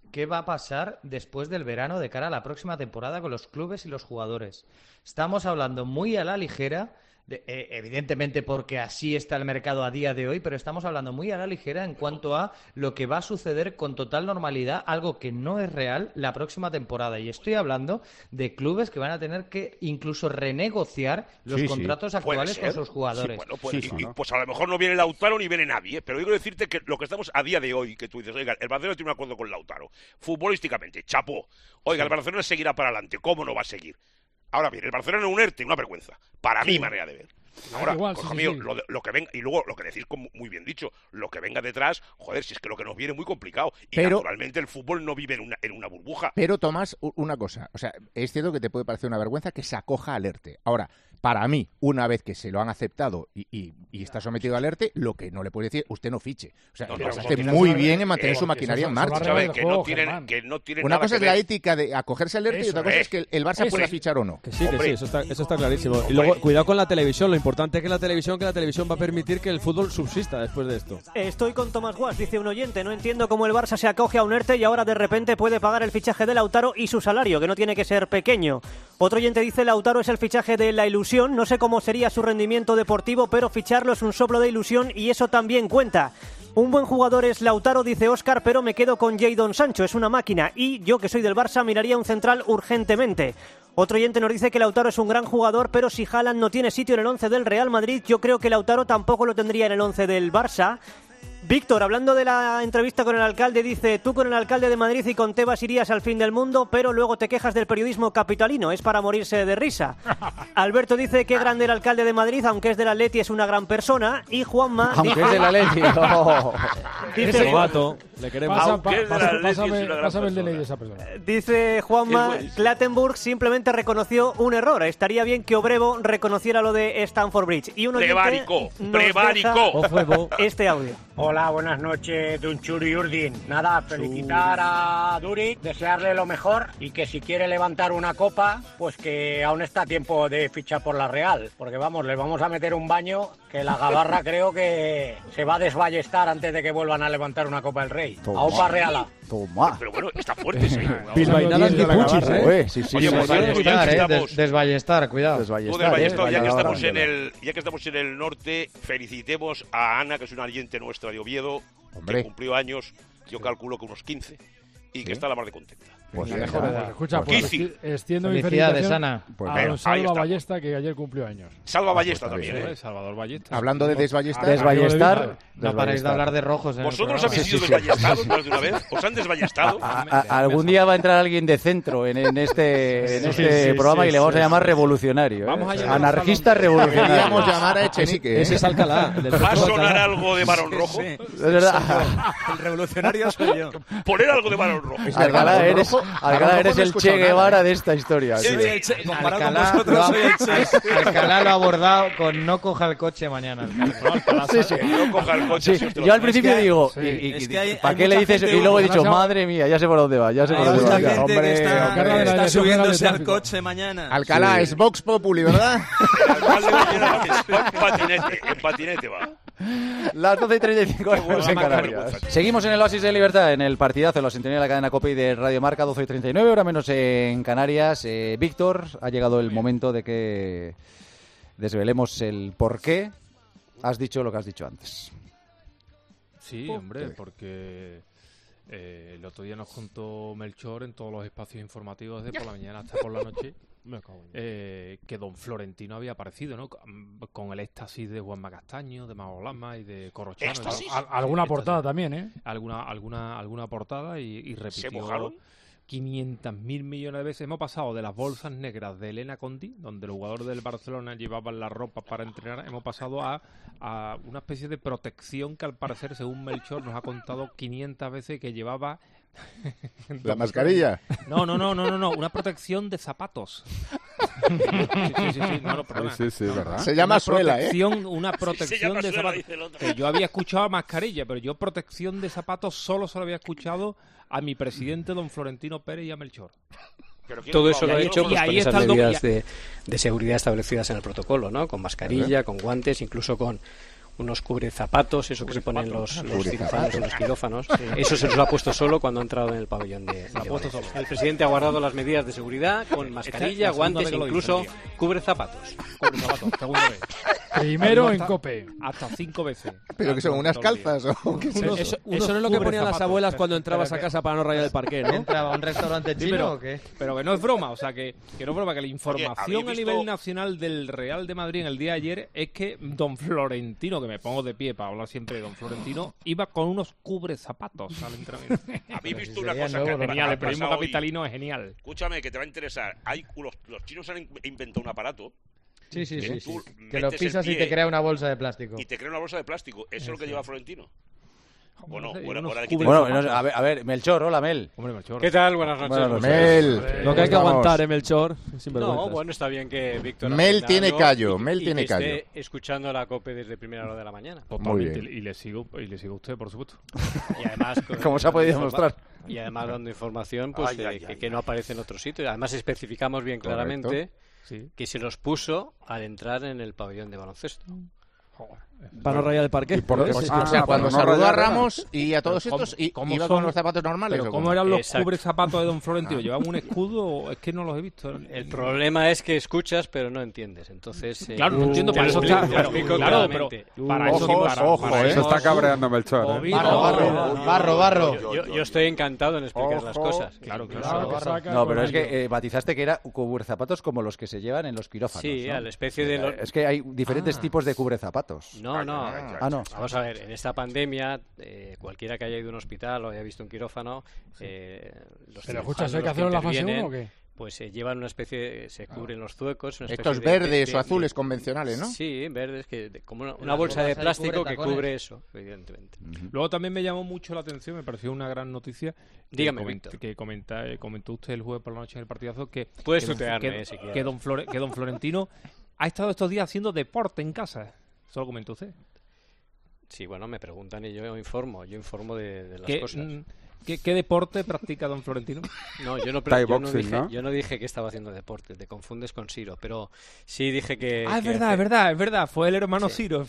qué va a pasar después del verano de cara a la próxima temporada con los clubes y los jugadores. Estamos hablando muy a la ligera, evidentemente porque así está el mercado a día de hoy, pero estamos hablando muy a la ligera en cuanto a lo que va a suceder con total normalidad, algo que no es real la próxima temporada. Y estoy hablando de clubes que van a tener que incluso renegociar los contratos actuales con sus jugadores. Pues a lo mejor no viene Lautaro ni viene nadie, pero yo quiero decirte que lo que estamos a día de hoy, que tú dices, oiga, el Barcelona tiene un acuerdo con Lautaro, futbolísticamente, chapó. Oiga, el Barcelona seguirá para adelante, ¿cómo no va a seguir? Ahora bien, el Barcelona es un ERTE, una vergüenza. Para mi manera de ver. Ahora, hijo mío, lo que venga, y luego lo que decís muy bien dicho, lo que venga detrás, joder, si es que lo que nos viene es muy complicado. Y naturalmente el fútbol no vive en una burbuja. Pero, Tomás, una cosa, o sea, es cierto que te puede parecer una vergüenza que se acoja al ERTE. Ahora, para mí, una vez que se lo han aceptado y está sometido al ERTE, lo que no le puede decir, usted no fiche. O sea, hace muy bien en mantener su maquinaria en marcha. Una cosa es la ética de acogerse al ERTE y otra cosa es que el Barça pueda fichar o no. Que sí, eso está clarísimo. Y luego, cuidado con la televisión, lo importante es que la televisión va a permitir que el fútbol subsista después de esto. Estoy con Tomás Guas, dice un oyente, no entiendo cómo el Barça se acoge a un ERTE y ahora de repente puede pagar el fichaje de Lautaro y su salario, que no tiene que ser pequeño. Otro oyente dice, Lautaro es el fichaje de la ilusión, no sé cómo sería su rendimiento deportivo, pero ficharlo es un soplo de ilusión y eso también cuenta. Un buen jugador es Lautaro, dice Óscar, pero me quedo con Jadon Sancho, es una máquina y yo que soy del Barça miraría un central urgentemente. Otro oyente nos dice que Lautaro es un gran jugador, pero si Haaland no tiene sitio en el 11 del Real Madrid, yo creo que Lautaro tampoco lo tendría en el 11 del Barça. Víctor, hablando de la entrevista con el alcalde, dice, tú con el alcalde de Madrid y con Tebas irías al fin del mundo, pero luego te quejas del periodismo capitalino, es para morirse de risa. Alberto dice que grande el alcalde de Madrid, aunque es del Atleti, es una gran persona. Y Juanma aunque dice, es del Atleti, no. Dice, novato, le queremos. Pásame el DNI de esa persona. Dice Juanma, Clattenburg simplemente reconoció un error. Estaría bien que Obrevo reconociera lo de Stamford Bridge. Y un oyente prevarico. Este audio. Hola, buenas noches, Dunchuri Urdin. Nada, felicitar a Duric, desearle lo mejor y que si quiere levantar una copa, pues que aún está a tiempo de fichar por la Real. Porque vamos, les vamos a meter un baño que la Gabarra creo que se va a desballestar antes de que vuelvan a levantar una Copa del Rey. Toma. Aupa Reala. Toma. Pero bueno, está fuerte, sí. Bilbainadas ni puchis, Sí. Oye, pues desballestar, cuidado. Ya que estamos en el norte, felicitemos a Ana, que es una oyente nuestra de Oviedo, que cumplió años, yo calculo que unos 15, y que está la mar de contenta. Pues escucha, extiendo mi felicidades, felicitación Ana. A don Salva Ballesta, que ayer cumplió años. Salva Ballesta también, Salvador Ballesta. Hablando de desballestar. No paráis de hablar de rojos. ¿Vosotros habéis sido desballestados más de una vez? ¿Os han desballestado? Algún día va a entrar alguien de centro en este programa y le vamos a llamar revolucionario. Anarquista revolucionario. Podríamos llamar a Echenique. Ese es Alcalá. ¿Va a sonar algo de Barón Rojo? Es verdad. El revolucionario soy yo. Poner algo de Barón Rojo. Alcalá eres el Che Guevara de esta historia. Comparado con vosotros, soy el Che. Alcalá lo ha abordado con no coja el coche mañana. No coja el coche. Yo al principio digo, ¿para qué le dices? Y luego he dicho, madre mía, ya sé por dónde va. Hay mucha gente que está subiéndose al coche mañana. Alcalá es Vox Populi, ¿verdad? En patinete va. Las 12:35 en Canarias. Seguimos en el Oasis de Libertad, en el partidazo, la sintonía de la cadena COPE y de Radio Marca, 12:39, hora menos en Canarias. Víctor, ha llegado el momento de que desvelemos el por qué has dicho lo que has dicho antes. Sí, hombre, porque el otro día nos contó Melchor en todos los espacios informativos desde por la mañana hasta por la noche que don Florentino había aparecido, ¿no? Con el éxtasis de Juanma Castaño, de Mago Lama y de Corrochano. Alguna portada también, ¿eh? Alguna portada y repitió 500.000 millones de veces. Hemos pasado de las bolsas negras de Elena Conti, donde los jugadores del Barcelona llevaban la ropa para entrenar, hemos pasado a una especie de protección que al parecer, según Melchor, nos ha contado 500 veces que llevaba... ¿La mascarilla? No, una protección de zapatos. Sí, ¿verdad? Se llama suela, ¿eh? Una protección de zapatos. Que yo había escuchado mascarilla, pero yo protección de zapatos solo se lo había escuchado a mi presidente, don Florentino Pérez, y a Melchor. Todo eso lo he hecho con esas medidas de seguridad establecidas en el protocolo, ¿no? Con mascarilla, con guantes, incluso con unos cubrezapatos, eso que se ponen los cirujanos en los quirófanos. Eso se los ha puesto solo cuando ha entrado en el pabellón de Valencia. El presidente ha guardado las medidas de seguridad con mascarilla, guantes e incluso cubrezapatos. Segunda vez. Primero en COPE. Hasta 5 veces. ¿Pero que son unas calzas o qué son? Eso no es lo que ponían las abuelas cuando entrabas a casa para no rayar el parqué, ¿no? ¿Entraba a un restaurante chino o qué? Pero que no es broma, o sea, que no es broma, que la información a nivel nacional del Real de Madrid en el día de ayer es que don Florentino, que me pongo de pie para hablar siempre de don Florentino, iba con unos cubrezapatos al entrenamiento. ¿Habéis visto una cosa que genial, el periodismo capitalino es genial. Escúchame, que te va a interesar. Los chinos han inventado un aparato. Sí. Que lo pisas y te crea una bolsa de plástico. Y te crea una bolsa de plástico. ¿Eso es lo que lleva Florentino? Bueno, a ver, Melchor, hola Mel. Hombre, Melchor. ¿Qué tal? Buenas noches. Mel. Lo que hay que aguantar, Melchor. No, bueno, está bien que Víctor... Mel tiene callo, esté escuchando la COPE desde primera hora de la mañana. Totalmente. Y le sigo a usted, por supuesto. Y además... ¿Cómo se ha podido demostrar? Y además dando información pues que no aparece en otro sitio. Además especificamos bien claramente que se los puso al entrar en el pabellón de baloncesto. Para no rayar el parque. O sea, cuando saludó a Ramos y a todos estos, iba con los zapatos normales. ¿Pero cómo eran los cubrezapatos de don Florentino? ¿Llevaban un escudo? Es que no los he visto. El problema es que escuchas, pero no entiendes. Entonces, claro, no entiendo. Para eso está. Claro, pero para eso está cabreando Melchor. Barro. Yo estoy encantado en explicar las cosas. Claro. No, pero es que matizaste que era cubrezapatos como los que se llevan en los quirófanos. Sí, a la especie de... Es que hay diferentes tipos de cubrezapatos. No. Vamos a ver, en esta pandemia, cualquiera que haya ido a un hospital o haya visto un quirófano, ¿Pero escuchas, hay que hacerlo en la fase 1 o qué? Pues llevan una especie, se cubren los zuecos. Estos verdes o azules convencionales, ¿no? Sí, verdes, como una bolsa de plástico que cubre eso, evidentemente. Luego también me llamó mucho la atención, me pareció una gran noticia. Dígame, que comentó usted el jueves por la noche en el partidazo que don Florentino ha estado estos días haciendo deporte en casa. ¿Eso lo comentó usted? Sí, bueno, me preguntan y yo informo de las cosas. ¿Qué deporte practica don Florentino? No, yo no dije que estaba haciendo deporte, te confundes con Ciro, pero sí dije que... es verdad, fue el hermano Ciro,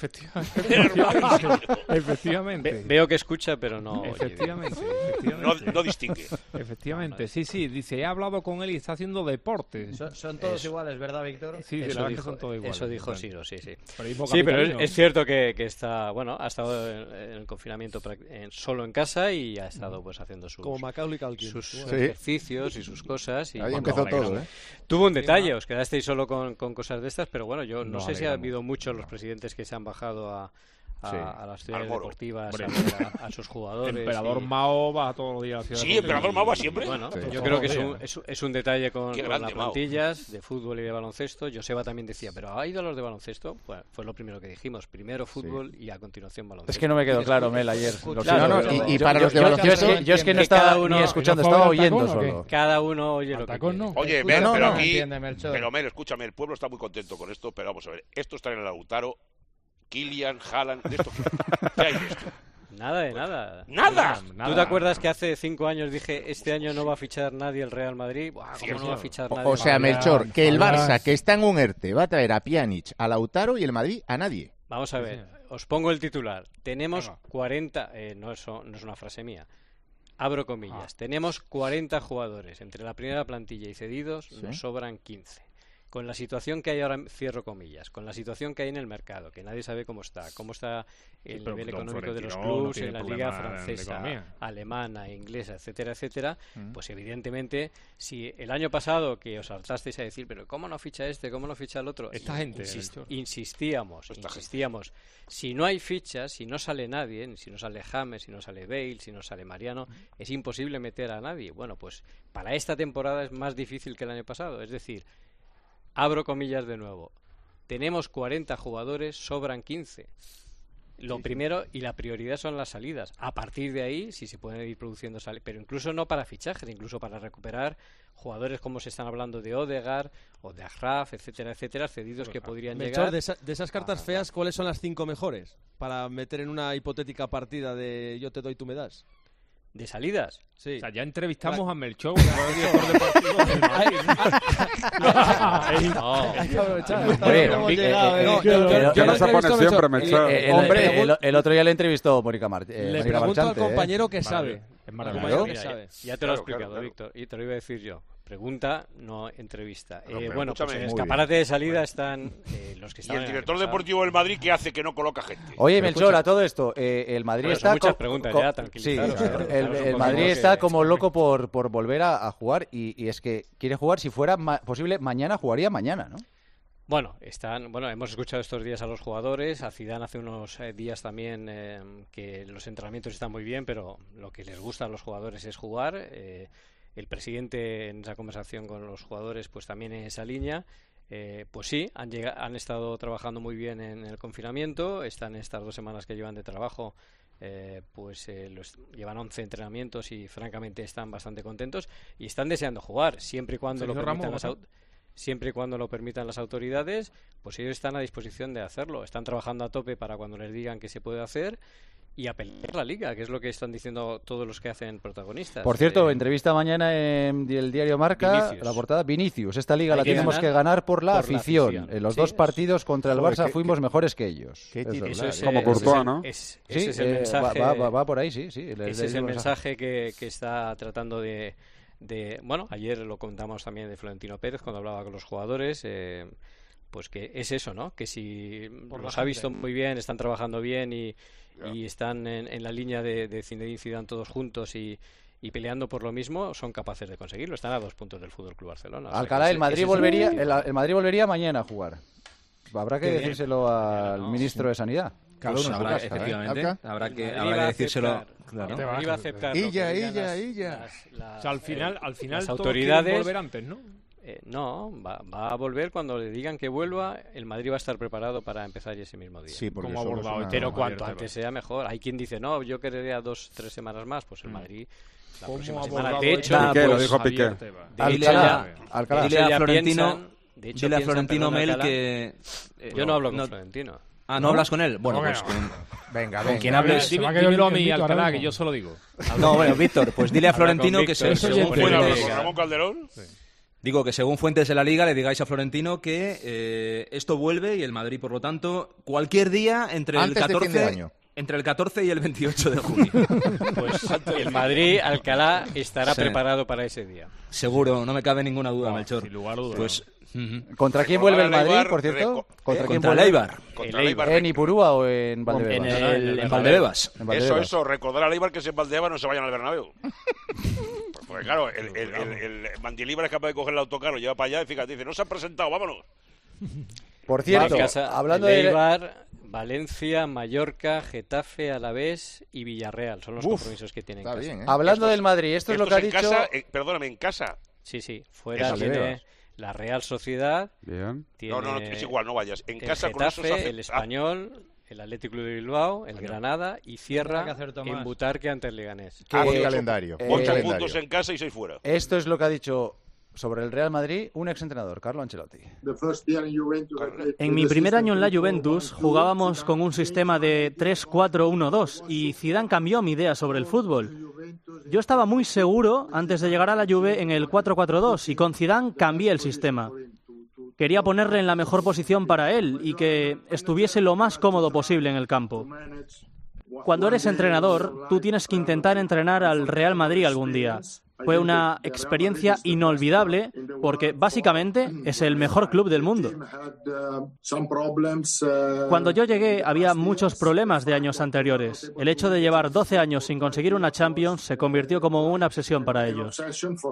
efectivamente. Veo que escucha, pero no... Efectivamente. No distingue. Efectivamente, sí, dice, he hablado con él y está haciendo deporte. Son todos iguales, ¿verdad, Víctor? Sí, la verdad que son todos iguales. Eso dijo Ciro, sí. Sí, pero pero es cierto que está, ha estado en el confinamiento solo en casa y ha estado pues haciendo sus ejercicios y sus cosas. Y ahí empezó todo, Tuvo un detalle, os quedasteis solo con cosas de estas, pero bueno, yo no sé si ha habido muchos los presidentes que se han bajado a las ciudades deportivas, a sus jugadores. Emperador Mao va todos los días a la ciudad. Sí, Emperador Mao va siempre. Bueno, yo creo que es un detalle con las plantillas de fútbol y de baloncesto. Joseba también decía, pero ¿ha ido a los de baloncesto? Pues fue lo primero que dijimos. Primero fútbol y a continuación baloncesto. Es que no me quedó claro, Mel, ayer. Y para los de baloncesto... Yo es que no estaba ni escuchando, estaba oyendo solo. Cada uno oye lo que quiere. Oye, Mel, pero aquí... Pero Mel, escúchame, el pueblo está muy contento con esto, pero vamos a ver. Esto está en el Lautaro. Kylian, Haaland, ¿de esto qué hay de esto? Nada de nada. ¿Nada? ¿Tú te acuerdas que hace 5 años dije, este año no va a fichar nadie el Real Madrid? ¿Cómo no va a fichar nadie? O sea, Melchor, que el Barça, que está en un ERTE, va a traer a Pjanic, a Lautaro y el Madrid a nadie. Vamos a ver, os pongo el titular. Tenemos 40... no es una frase mía. Abro comillas. Tenemos 40 jugadores. Entre la primera plantilla y cedidos nos sobran 15. Con la situación que hay ahora, cierro comillas, con la situación que hay en el mercado, que nadie sabe cómo está el nivel económico de los clubes en la liga francesa, alemana, inglesa, etcétera, pues evidentemente, si el año pasado que os saltasteis a decir, pero ¿cómo no ficha este? ¿Cómo no ficha el otro? Insistíamos, si no hay fichas, si no sale nadie, si no sale James, si no sale Bale, si no sale Mariano, es imposible meter a nadie. Bueno, pues para esta temporada es más difícil que el año pasado, es decir, abro comillas de nuevo. Tenemos 40 jugadores, sobran 15. Lo primero y la prioridad son las salidas. A partir de ahí, sí se pueden ir produciendo salidas, pero incluso no para fichajes, incluso para recuperar jugadores como se están hablando de Odegaard o de Achraf, etcétera, cedidos que podrían llegar. De esas cartas feas, ¿cuáles son las 5 mejores para meter en una hipotética partida de yo te doy, tú me das? ¿De salidas? Sí. O sea, ya entrevistamos a Melchor, Hay que aprovechar. Que no se pone siempre, Melchor. El otro día le entrevistó Mónica Marchante. Le pregunto al compañero que sabe. Es maravilloso. Ya te lo he explicado, Víctor, y te lo iba a decir yo. Pregunta, no entrevista. Bueno, pues en el escaparate de salida están los que están. ¿Y el director deportivo del Madrid qué hace que no coloca gente? Oye, Melchor, a todo esto, el Madrid está... Muchas preguntas ya, tranquilizaros. Sí, el Madrid está como loco por volver a jugar y es que quiere jugar, si fuera posible, mañana jugaría mañana, ¿no? Bueno, hemos escuchado estos días a los jugadores, a Zidane hace unos días también que los entrenamientos están muy bien, pero lo que les gusta a los jugadores es jugar. El presidente en esa conversación con los jugadores pues también en esa línea. Pues sí, han estado trabajando muy bien en el confinamiento, están estas 2 semanas que llevan de trabajo, llevan 11 entrenamientos y francamente están bastante contentos y están deseando jugar, siempre y cuando lo permitan las autoridades, pues ellos están a disposición de hacerlo. Están trabajando a tope para cuando les digan que se puede hacer y a pelear la Liga, que es lo que están diciendo todos los que hacen protagonistas. Por cierto, entrevista mañana en el diario Marca, la portada, Vinicius, esta Liga la tenemos que ganar por la afición. En los 2 partidos contra el Barça fuimos mejores que ellos. Como Courtois, ¿no? Ese es el mensaje. Va por ahí, sí. Ese es el mensaje que está tratando de... Bueno, ayer lo contamos también de Florentino Pérez cuando hablaba con los jugadores, pues que es eso, ¿no? Que si los ha visto muy bien, están trabajando bien y están en la línea de Zinedine Zidane todos juntos y peleando por lo mismo, son capaces de conseguirlo. Están a 2 puntos del Fútbol Club Barcelona. Alcalá, el Madrid volvería mañana a jugar. Habrá que decírselo al ministro de Sanidad. Pues efectivamente, habrá que decírselo. Claro. Iba a aceptar. Ella. O sea, al final las autoridades volver antes, ¿no? No, va a volver cuando le digan que vuelva. El Madrid va a estar preparado para empezar ese mismo día. Sí, porque pero cuanto antes sea mejor. Hay quien dice, no, yo querría 2-3 semanas más. Pues el Madrid la próxima semana. De hecho, lo dijo Piqué. Dile a Florentino Mel que... Yo no hablo con Florentino. Ah, ¿no hablas con él? Bueno, pues venga. Con quien hables... Dímelo a mí, Alcalá, que yo se lo digo. No, bueno, Víctor, pues dile a Florentino que según fuentes... ¿Ramón Calderón? Digo que según fuentes de la Liga le digáis a Florentino que esto vuelve y el Madrid, por lo tanto, cualquier día entre el 14 y el 28 de junio. Pues el Madrid, Alcalá, estará preparado para ese día. Seguro, no me cabe ninguna duda, Melchor. Sin lugar a dudas. Pues... ¿Contra quién vuelve el Madrid, por cierto? Contra el Eibar. ¿En Ipurúa o en Valdebebas? En Valdebebas. Eso, recordar al Eibar que se Valdebebas no se vayan al Bernabéu. Porque claro, el Mandilibar es capaz de coger el autocar, lo lleva para allá y fíjate, dice, no se han presentado, vámonos. Por cierto, hablando de Eibar, Valencia, Mallorca, Getafe, Alavés y Villarreal son los compromisos que tienen en casa. Bien, Hablando del Madrid, esto es lo que ha dicho... Perdóname, en casa. Sí, fuera tiene la Real Sociedad. Bien. No, es igual, no vayas. En casa Getafe, con eso el Español, el Atlético de Bilbao, el Granada y cierra en Butarque ante el Leganés. ¿Qué calendario? 8 puntos en casa y 6 fuera. Esto es lo que ha dicho sobre el Real Madrid un exentrenador, Carlo Ancelotti. En mi primer año en la Juventus jugábamos con un sistema de 3-4-1-2 y Zidane cambió mi idea sobre el fútbol. Yo estaba muy seguro antes de llegar a la Juve en el 4-4-2 y con Zidane cambié el sistema. Quería ponerle en la mejor posición para él y que estuviese lo más cómodo posible en el campo. Cuando eres entrenador, tú tienes que intentar entrenar al Real Madrid algún día. Fue una experiencia inolvidable porque básicamente es el mejor club del mundo. Cuando yo llegué había muchos problemas de años anteriores. El hecho de llevar 12 años sin conseguir una Champions se convirtió como una obsesión para ellos.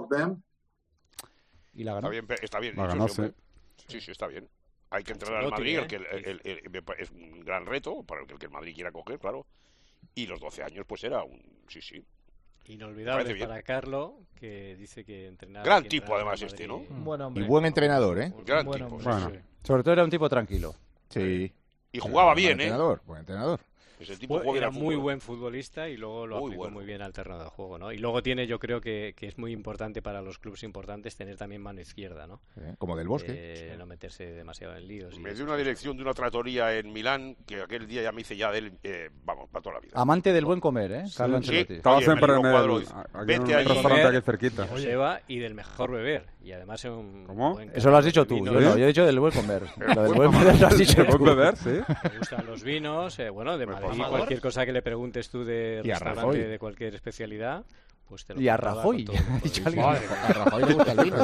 ¿Y la ganó? Está bien. La ganó, sí. Sí, está bien. Hay que entrenar al Madrid, es un gran reto para el que el Madrid quiera coger, claro. Y los 12 años pues era un... Sí. Inolvidable para Carlo, que dice que entrenar... Gran tipo, además, ¿no? Y buen entrenador, ¿eh? Gran tipo, Bueno, sobre todo era un tipo tranquilo. Sí. Y jugaba bien, Buen entrenador. Ese tipo juega era al muy fútbol. buen futbolista y luego lo aplicó muy bien al terreno de juego, ¿no? Y luego tiene, yo creo que es muy importante para los clubes importantes tener también mano izquierda, ¿no? Como Del Bosque. No meterse demasiado en líos. Me dio una dirección de una trattoria en Milán que aquel día ya me hice ya de él, vamos, para toda la vida. Amante del buen comer, ¿eh? Carlo Ancelotti. Estaba siempre en vete un restaurante aquí cerquita. Joseba, y del mejor beber. Y además es un buen Eso lo has dicho tú. vino, Yo he dicho del buen comer. Lo del buen beber lo has dicho tú. Buen beber, sí. Me gustan los vinos, bueno, de Madrid, cualquier cosa que le preguntes tú de restaurante, de cualquier especialidad, pues te lo y a Rajoy, ha dicho alguien. A Rajoy le gusta el vino.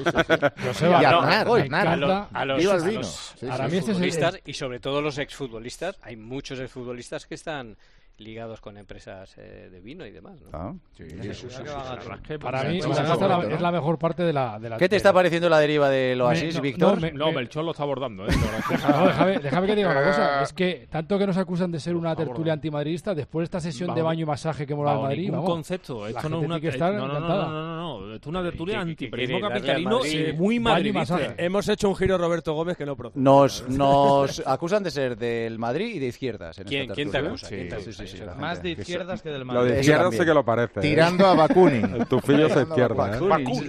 Y a los Para mí futbolistas y sobre todo los exfutbolistas, hay muchos exfutbolistas que están ligados con empresas de vino y demás, ¿no? Para mí es la mejor parte de la ¿Qué te está pareciendo la deriva del Oasis, Víctor? No, Melchor lo está abordando. Déjame que diga una cosa. Es que tanto que nos acusan de ser una tertulia antimadridista, después de esta sesión de baño y masaje que hemos dado en Madrid, ningún concepto. Esto no es una no. Esto es una tertulia antiperismo capitalino muy madridista. Hemos hecho un giro Roberto Gómez que no procede. Nos acusan de ser del Madrid y de izquierdas. ¿Quién te acusa? Más de izquierdas que del Madrid. Lo de izquierdas sí que lo parece. Tirando a Bakunin. El tufillo es izquierda.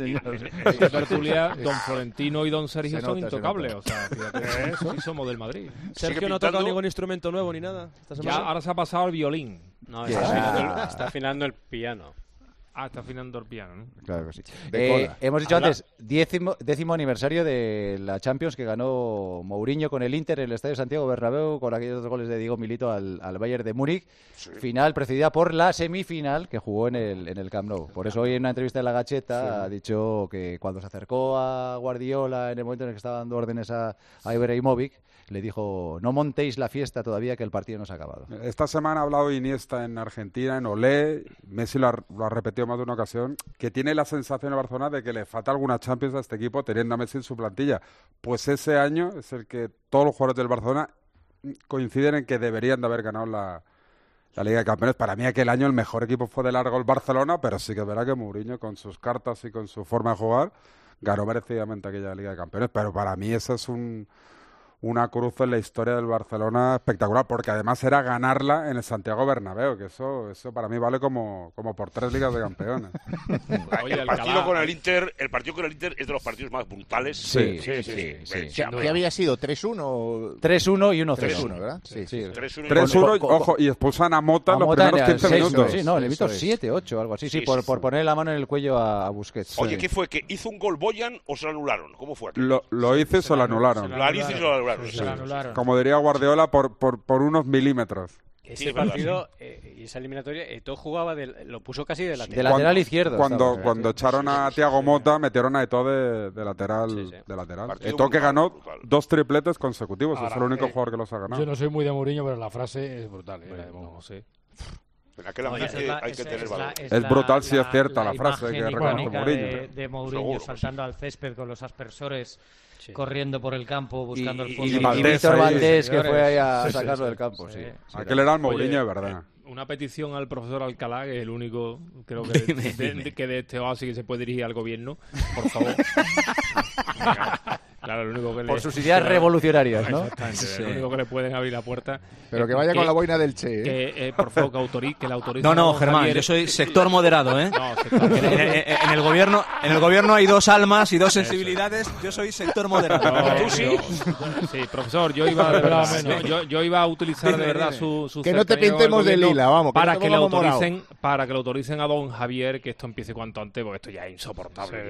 Esta tertulia, don Florentino y don Sergio son intocables. O sea, fíjate, sí somos del Madrid. Sergio no ha tocado ningún instrumento nuevo ni nada. Ya ahora se ha pasado al violín. No, está afinando el piano. Está afinando el piano, ¿no? Claro que sí. Hemos dicho antes, 10º aniversario de la Champions que ganó Mourinho con el Inter en el Estadio Santiago Bernabéu con aquellos 2 goles de Diego Milito al Bayern de Múnich. Sí. Final precedida por la semifinal que jugó en el Camp Nou. Por eso hoy en una entrevista de La Gacheta ha dicho que cuando se acercó a Guardiola en el momento en el que estaba dando órdenes a Ibrahimovic, le dijo, no montéis la fiesta todavía que el partido no se ha acabado. Esta semana ha hablado Iniesta en Argentina, en Olé, Messi lo ha repetido más de una ocasión, que tiene la sensación en Barcelona de que le falta alguna Champions a este equipo teniendo a Messi en su plantilla. Pues ese año es el que todos los jugadores del Barcelona coinciden en que deberían de haber ganado la Liga de Campeones. Para mí aquel año el mejor equipo fue de largo el Barcelona, pero sí que es verdad que Mourinho con sus cartas y con su forma de jugar ganó merecidamente aquella Liga de Campeones, pero para mí esa es una cruz en la historia del Barcelona espectacular, porque además era ganarla en el Santiago Bernabéu, que eso para mí vale como por 3 Ligas de Campeones. Oye, el partido con el Inter es de los partidos más brutales. Sí. ¿Qué había sido? 3-1 3-1 y 1-0. 3-1, ¿verdad? Sí. 3-1, ojo, y expulsan a Mota en los primeros 15 minutos. Sí, no, le invito 7-8 algo así, por poner la mano en el cuello a Busquets. Oye, ¿qué fue? ¿Que hizo un gol Boyan o se lo anularon? ¿Cómo fue? Lo hizo y se lo anularon. Lo hizo y se lo anularon. Como diría Guardiola, por unos milímetros. Ese partido y esa eliminatoria, Eto'o jugaba lo puso casi de lateral. De lateral izquierdo. Cuando echaron a Thiago Motta, metieron a Eto'o de lateral. De lateral. Eto'o que ganó 2 tripletes consecutivos. Ahora, es el único jugador que los ha ganado. Yo no soy muy de Mourinho, pero la frase es brutal. No sé. Es brutal si es cierta la frase que reconoce Mourinho. De Mourinho saltando al césped con los aspersores. Corriendo por el campo, buscando el fondo. Y Víctor Valdés, que fue ahí a sacarlo del campo. Sí. Aquel era el Mourinho de verdad. Una petición al profesor Alcalá, que es el único, creo que que de este oasis que se puede dirigir al gobierno, por favor. Claro, el único que por sus ideas revolucionarias, ¿no? Sí. Lo único que le pueden abrir la puerta. Pero que vaya con la boina del Che. Que por favor, que la autorice. No, Germán, yo soy sector moderado, ¿eh? No, en el gobierno hay 2 almas y 2 sensibilidades. Yo soy sector moderado. ¿Tú sí? Sí, profesor, yo iba a utilizar de verdad su que no te pintemos de lila, vamos. Para que le autoricen a don Javier que esto empiece cuanto antes, porque esto ya es insoportable.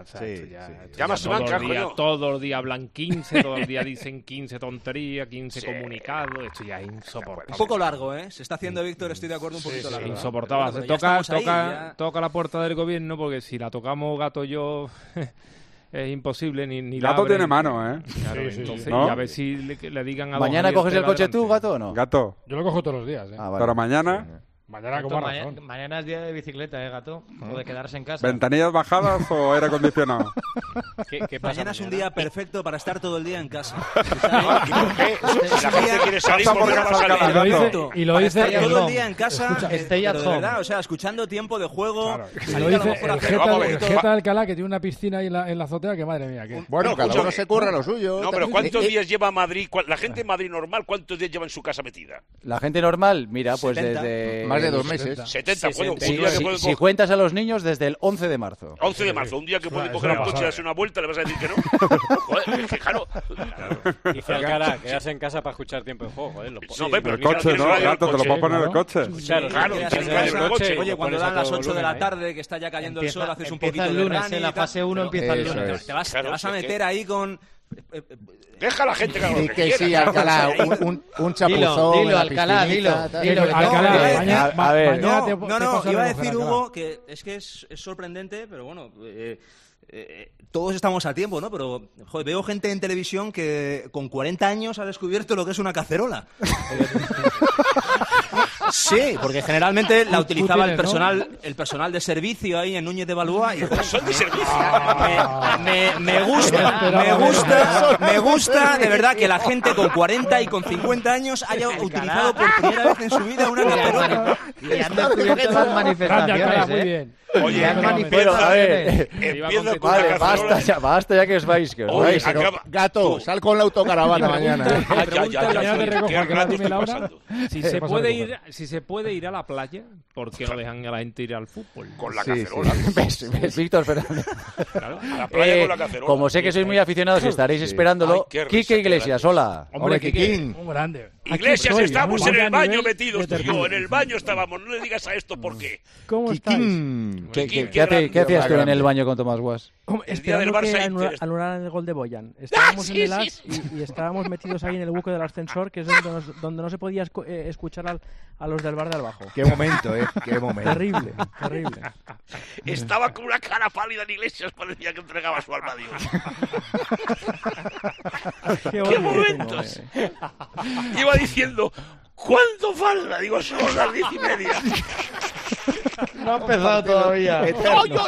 Todos los días hablan 15, todos los días dicen 15 tonterías, 15 comunicados, esto ya es insoportable. Un poco largo, ¿eh? Se está haciendo, Víctor, estoy de acuerdo, un poquito largo. Insoportable. Toca la puerta del gobierno, porque si la tocamos Gato y yo... es imposible ni Gato la tiene mano, ¿eh? Claro, entonces, ¿no? Y a ver si le digan a ¿Mañana coges el coche tú, Gato, o no? Gato. Yo lo cojo todos los días, ¿eh? Pero mañana... Mañana como razón. Mañana es día de bicicleta, Gato. O de quedarse en casa. ¿Ventanillas bajadas o aire acondicionado? ¿Qué pasa mañana es un día perfecto para estar todo el día en casa. La gente quiere salir por casa. Y lo dice todo el día en casa, pero de verdad, o sea, escuchando tiempo de juego. Y lo dice el Geta de Alcalá, que tiene una piscina ahí en la azotea, que madre mía. Bueno, cada uno se curra lo suyo. No, pero ¿cuántos días lleva Madrid? La gente en Madrid normal, ¿cuántos días lleva en su casa metida? La gente normal, mira, pues 70. desde... Más de 2 meses. 70, si cuentas a los niños, desde el 11 de marzo. 11 de marzo, un día que puede coger el coche y darse una vuelta, le vas a decir que no. Joder, es que claro. Dice Alcalá, quedarse en casa para escuchar tiempo de juego. Joder, No, pero el coche, ¿no? Gato, te lo puedes poner en el coche. Claro, oye, cuando dan las 8 de la tarde, que está ya cayendo el sol, haces un poquito de lunes, en la fase 1 empieza el lunes. Te vas a meter ahí con... Deja a la gente que haga lo que sí, Alcalá, un chapuzón. Dilo, Alcalá, dilo. Alcalá, a ver. No, iba a decir, Hugo, que es sorprendente, pero bueno, todos estamos a tiempo, ¿no? Pero, joder, veo gente en televisión que con 40 años ha descubierto lo que es una cacerola. Sí, porque generalmente la utilizaba el personal de servicio ahí en Núñez de Balboa. Y son de servicio. Me gusta de verdad que la gente con 40 y con 50 años haya utilizado por primera vez en su vida una cacerola. Y han descubierto las manifestaciones, muy bien. Oye, pero a ver, basta ya que os vais. Gato, sal con la autocaravana mañana. Si se puede ir a la playa, ¿por qué no dejan a la gente ir al fútbol? Con la cacerola. Víctor Fernández. Claro, a la playa con la cacerola. Como sé que sois muy aficionados y estaréis esperándolo, Quique Iglesias, hola. Hombre, Quiquín. Un grande. Iglesias, estamos en el baño metidos tú y yo. En el baño estábamos. No le digas a esto por qué. ¿Cómo estáis? ¿Qué hacías tú en el baño con Tomás Guas? Esperando que anularan el gol de Boyan. Estábamos en el AS y estábamos metidos ahí en el buque del ascensor, que es donde no se podía escuchar a los del bar de abajo. Qué momento, qué momento. Terrible, terrible. Estaba con una cara pálida en Iglesias, parecía que entregaba su alma a Dios. ¡Qué momentos! Iba diciendo, ¿cuánto falta? Digo, son las 10:30. No ha empezado todavía. ¡Ay!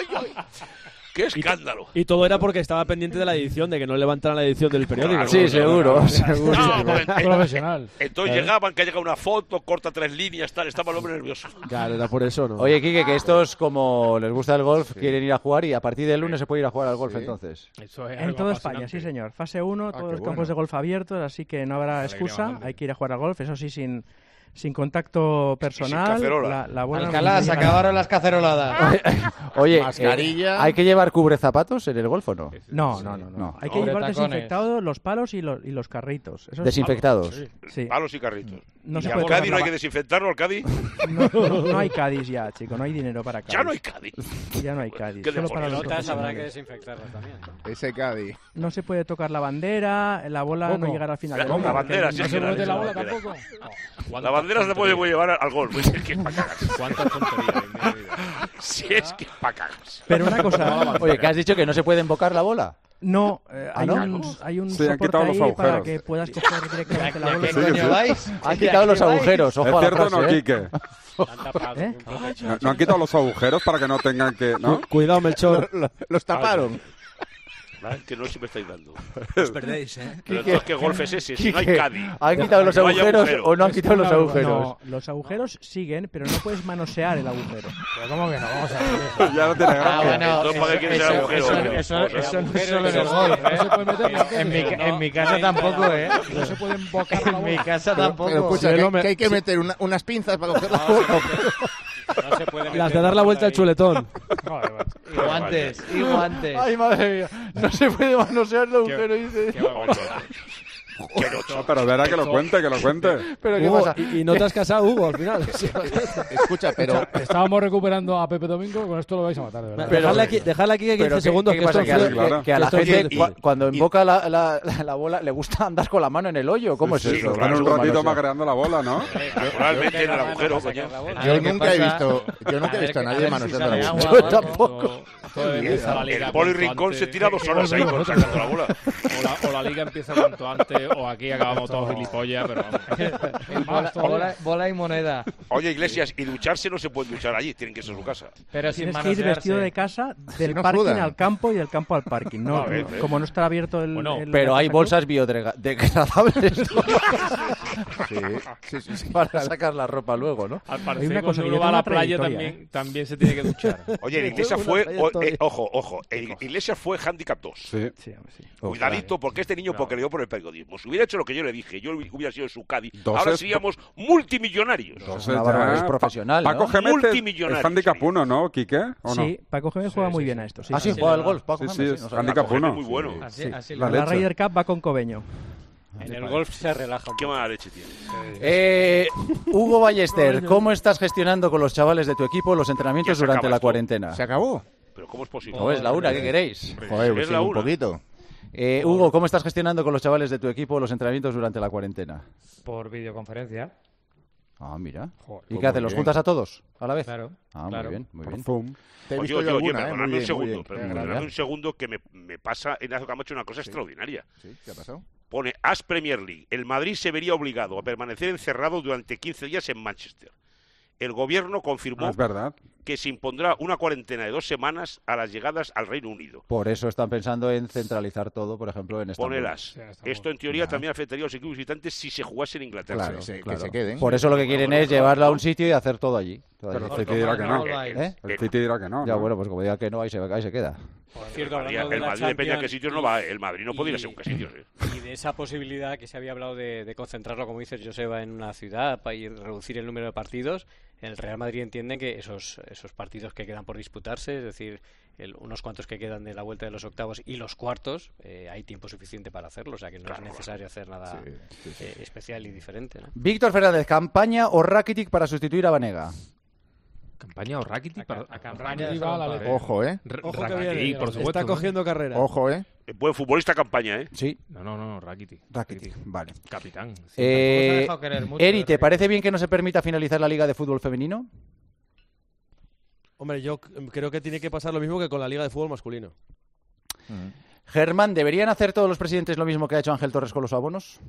¡Qué escándalo! Y todo era porque estaba pendiente de la edición, de que no levantaran la edición del periódico. Claro, sí, seguro. Profesional. Entonces llegaban, que llega una foto, corta 3 líneas, tal, estaba el hombre nervioso. Claro, era por eso, ¿no? Oye, Quique, que estos, como les gusta el golf, quieren ir a jugar y a partir del lunes se puede ir a jugar al golf, entonces. En toda España, sí, señor. Fase 1, todos los campos de golf abiertos, así que no habrá excusa. Hay que ir a jugar al golf, eso sí, sin contacto personal. La buena Alcalá, se acabaron las caceroladas. Oye, mascarilla. ¿hay que llevar cubrezapatos en el golf o no? No. Hay que llevar desinfectados los palos y los carritos. ¿Desinfectados? Sí. Palos y carritos. No ¿Y al Cádiz no hay que desinfectarlo, al Cádiz? No hay Cádiz ya, chico. No hay dinero para Cádiz. Ya no hay Cádiz. Ya no hay Cádiz. Solo para los profesionales. Habrá que desinfectarlas también. Ese Cádiz. No se puede tocar la bandera, la bola no llegará al final. La bandera, sí. No se puede la bola tampoco. La bandera se puede llevar al golf. Es que es para cagarse. ¿Cuántas tonterías en mi vida? Si es que es para cagarse. Pero una cosa... Oye, ¿que has dicho que no se puede embocar la bola? No, hay un soporte ahí para que puedas coger directamente la bola. ¿Qué coño vais? Han quitado los agujeros, ojo a la frase, no, Quique? ¿No han quitado los agujeros para que no tengan que...? ¿no? Cuidado, Melchor. Los taparon. Que no si me estáis dando. Os perdéis, Pero entonces, ¿qué golf es ese? Si no hay Cádiz. ¿Han quitado los agujeros o no han quitado los agujeros? No, los agujeros siguen, pero no puedes manosear el agujero. Pero ¿cómo que no? Vamos a ver eso. Ya no tiene gracia. Entonces, ¿para qué quieres el agujero? Eso no es solo en el golf. No se puede meter En mi casa tampoco, ¿eh? No se puede embocar la bola. En mi casa tampoco. Pero escucha, que hay que meter unas pinzas para coger la bola. No se puede Las de dar la vuelta al chuletón. Y guantes. Ay, madre mía. No se puede manosear el agujero, dice. Pero verá que lo cuente. ¿Pero qué Hugo, pasa? ¿Y no te has casado, Hugo, al final? Escucha, pero... Estábamos recuperando a Pepe Domingo, con esto lo vais a matar, de verdad. Dejadle aquí 15 segundos. ¿Qué pasa? Que a la gente, claro. cuando invoca la bola, le gusta andar con la mano en el hoyo. ¿Cómo es eso? Claro, un ratito más creando la bola, ¿no? Naturalmente en el agujero, coño. Yo nunca he visto a nadie manoseando la bola. Yo tampoco. El Poli Rincón se tira 2 horas ahí sacando la bola. O la liga empieza cuanto antes o aquí acabamos todos gilipollas, pero bola y moneda. Oye, Iglesias, y ducharse no se puede duchar allí, tienen que ser su casa. Pero sin tienes que ir vestido de casa del parking al campo y del campo al parking. No, como no está abierto el... Pero hay bolsas biodegradables para sacar la ropa luego, ¿no? Al parecer, cuando uno va a la playa también se tiene que duchar. Oye, Iglesias fue... Ojo, Iglesias fue handicap 2. Sí. Cuidadito, porque este niño porque le dio por el periodismo. Si hubiera hecho lo que yo le dije, yo hubiera sido su Cádiz, ahora seríamos multimillonarios. Es profesional, ¿no? Paco Gémez multimillonarios. es handicap 1, ¿no, Quique? ¿O no? Sí, Paco Gémez juega muy bien a esto. Sí, juega al golf, Paco Gémez. Sí, es handicap 1. Muy bueno. La Ryder Cup va con Cobeño. En el golf se relaja. ¿Qué mala leche tiene? Hugo Ballester, ¿cómo estás gestionando con los chavales de tu equipo los entrenamientos durante la cuarentena? ¿Se acabó? ¿Pero cómo es posible? No, es la una, ¿qué queréis? Joder, pues un poquito. Hugo, ¿cómo estás gestionando con los chavales de tu equipo los entrenamientos durante la cuarentena? Por videoconferencia. Ah, mira. Joder, ¿Y qué haces? ¿Los juntas a todos a la vez? Claro. Ah, claro. muy bien. Te he Pues visto yo alguna, perdonadme muy un segundo que me pasa Ignacio Camacho una cosa extraordinaria. Sí, ¿qué ha pasado? Pone As Premier League. El Madrid se vería obligado a permanecer encerrado durante 15 días en Manchester. El gobierno confirmó que se impondrá una cuarentena de 2 semanas a las llegadas al Reino Unido. Por eso están pensando en centralizar todo, por ejemplo, en Estambul. Ponelas. Esto en teoría también afectaría a los equipos visitantes si se jugase en Inglaterra. Claro, que se queden. Por eso lo que quieren es llevarla a un sitio y hacer todo allí. Pero el City dirá que no. El City dirá que no. Ya, bueno, pues como diga que no, ahí se queda. El Madrid depende de qué sitios no va. El Madrid no podría ser un qué sitios. Y de esa posibilidad que se había hablado de concentrarlo, como dices, Joseba, en una ciudad para reducir el número de partidos, el Real Madrid entiende que esos partidos que quedan por disputarse, es decir, unos cuantos que quedan de la vuelta de los octavos y los cuartos, hay tiempo suficiente para hacerlo, o sea que no es necesario hacer nada especial y diferente, ¿no? Víctor Fernández, ¿campaña o Rakitic para sustituir a Vanega? ¿Campaña o Rakitic? Ojo, Ojo que viene, por supuesto. Está cogiendo carrera. Ojo, Buen futbolista campaña, Sí. No, Rakitic. Vale. Capitán. Eri, ¿te parece bien que no se permita finalizar la Liga de Fútbol Femenino? Hombre, yo creo que tiene que pasar lo mismo que con la Liga de Fútbol Masculino. Germán, ¿deberían hacer todos los presidentes lo mismo que ha hecho Ángel Torres con los abonos?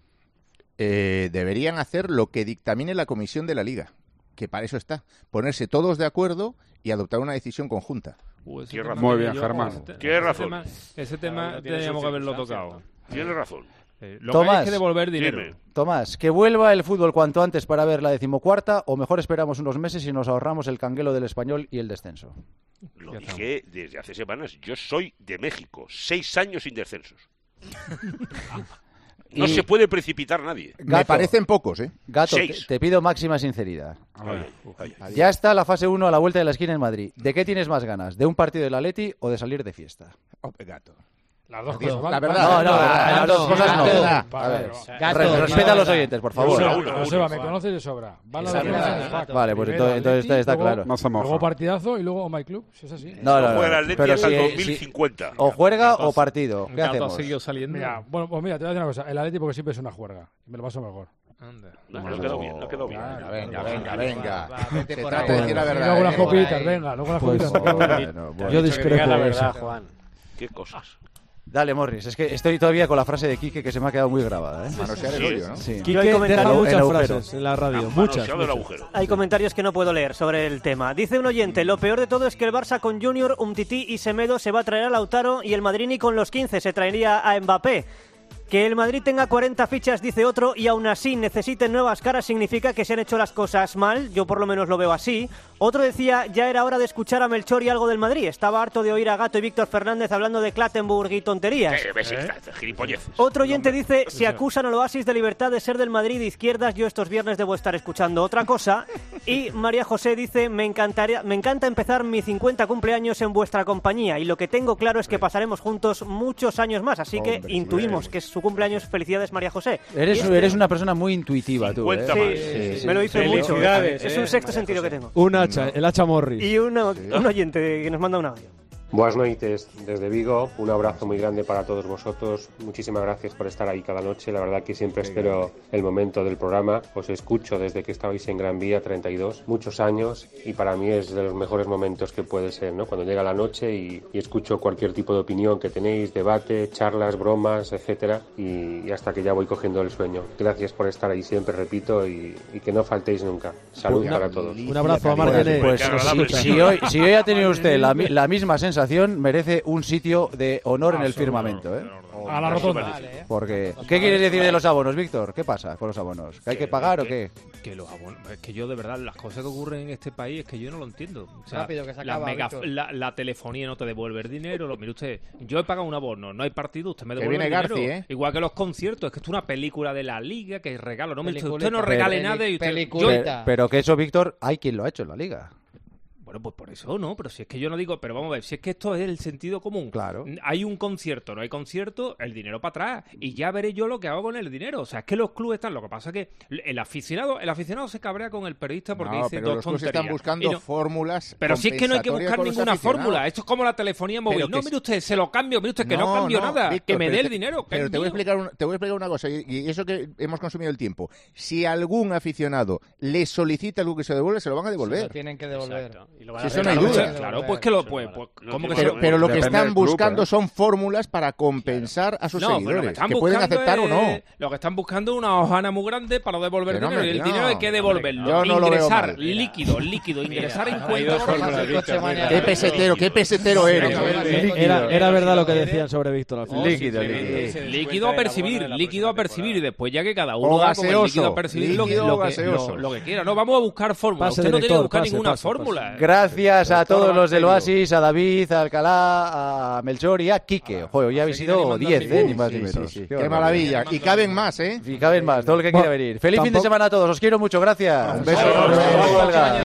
Deberían hacer lo que dictamine la comisión de la Liga, que para eso está. Ponerse todos de acuerdo y adoptar una decisión conjunta. Muy bien, Germán. Tienes razón. Ese tema teníamos que haberlo tocado. Tienes razón. Lo que hay es que devolver dinero. Tomás, que vuelva el fútbol cuanto antes para ver la 14ª o mejor esperamos unos meses y nos ahorramos el canguelo del Español y el descenso. Lo dije desde hace semanas. Yo soy de México. 6 años sin descensos. No se puede precipitar nadie. Gato, me parecen pocos, Gato, te pido máxima sinceridad. Ya está la fase 1 a la vuelta de la esquina en Madrid. ¿De qué tienes más ganas? ¿De un partido del Atleti o de salir de fiesta? Gato. Las dos cosas. La verdad. Las dos cosas no. A ver, respeta a los oyentes, por favor. Joseba, me conoces de sobra. Vale, pues entonces está claro. Luego partidazo y luego My Club, si es así. No, juega el Atleti hasta el 2050. O juerga o partido. ¿Qué hacemos? Mira, bueno, pues mira, te voy a decir una cosa. El Atleti porque siempre es una juerga. Me lo paso mejor. No quedó bien, no quedó bien. Venga. Te trato de decir la verdad. Luego las copitas, venga, luego las copitas. Yo discrepo de eso. Juan. ¿Qué cosas? Dale, Morris, es que estoy todavía con la frase de Quique que se me ha quedado muy grabada. Manosear el hoyo, ¿no? Sí. Quique deja muchas frases en la radio, muchas. Hay comentarios que no puedo leer sobre el tema. Dice un oyente, lo peor de todo es que el Barça con Junior, Umtiti y Semedo se va a traer a Lautaro y el Madrid ni con los 15 se traería a Mbappé. Que el Madrid tenga 40 fichas, dice otro, y aún así necesiten nuevas caras significa que se han hecho las cosas mal, yo por lo menos lo veo así. Otro decía, ya era hora de escuchar a Melchor y algo del Madrid, estaba harto de oír a Gato y Víctor Fernández hablando de Clattenburg y tonterías. Otro oyente dice, si acusan al Oasis de Libertad de ser del Madrid de izquierdas, yo estos viernes debo estar escuchando otra cosa. Y María José dice, me encanta empezar mi 50 cumpleaños en vuestra compañía, y lo que tengo claro es que pasaremos juntos muchos años más, así que intuimos que es su cumpleaños. Felicidades, María José. Eres una persona muy intuitiva, tú. Sí, me lo dice mucho. Es un sexto sentido que tengo. Un hacha, el hacha Morris. Y un oyente que nos manda un audio. Buenas noches desde Vigo, un abrazo muy grande para todos vosotros, muchísimas gracias por estar ahí cada noche, la verdad que siempre espero el momento del programa, os escucho desde que estabais en Gran Vía 32, muchos años, y para mí es de los mejores momentos que puede ser, ¿no? Cuando llega la noche y escucho cualquier tipo de opinión que tenéis, debate, charlas, bromas, etcétera, y hasta que ya voy cogiendo el sueño. Gracias por estar ahí siempre, repito, y que no faltéis nunca. Salud para todos. Un abrazo a Martínez. Pues si hoy ha tenido usted la misma sensación, merece un sitio de honor en el firmamento, ¿eh? A la rotonda. Porque, ¿qué quieres decir de los abonos, Víctor? ¿Qué pasa con los abonos? ¿Que hay que pagar o qué? Que los abonos, es que yo de verdad, las cosas que ocurren en este país es que yo no lo entiendo. O sea, rápido, que se acaba, la telefonía no te devuelve el dinero. Mire usted, yo he pagado un abono, no hay partido, usted me devuelve el dinero. Garci, ¿eh? Igual que los conciertos, es que esto es una película de la Liga que regalo. No me dice, usted no regale nada y usted... Pero que eso, Víctor, hay quien lo ha hecho en la Liga. Bueno, pues por eso no, pero si es que yo no digo, pero vamos a ver, si es que esto es el sentido común. Claro. Hay un concierto, no hay concierto, el dinero para atrás y ya veré yo lo que hago con el dinero. O sea, es que los clubes están, lo que pasa es que el aficionado se cabrea con el periodista porque dice pero dos los clubes tonterías. están buscando fórmulas. Pero si es que no hay que buscar ninguna fórmula, esto es como la telefonía móvil. No, mire usted, se lo cambio, mire usted que no cambio nada, Víctor, que me dé el dinero. Pero te voy a explicar una cosa, y eso que hemos consumido el tiempo. Si algún aficionado le solicita algo que se devuelve, se lo van a devolver. Se lo tienen que devolver. Si eso no hay duda. Claro, pues que lo pues, ¿cómo que pero lo que están buscando son fórmulas para compensar a sus seguidores, que pueden aceptar o no. Lo que están buscando es una hojana muy grande para devolver dinero, y el dinero hay que devolverlo. Yo no ingresar lo veo mal. líquido, ingresar en cuenta. Qué pesetero eres. Era verdad lo que decían sobre Víctor al final. Líquido a percibir, y después ya que cada uno haga con el líquido a percibir lo que quiera. No, vamos a buscar fórmulas. Usted no tiene que buscar ninguna fórmula. Gracias a todos los del Oasis, a David, a Alcalá, a Melchor y a Quique. Joder, hoy habéis sido 10, ni más ni menos. Qué maravilla. Y caben más, ¿eh? Y caben más, todo el que quiera venir. Feliz fin de semana a todos, os quiero mucho, gracias. Un beso enorme.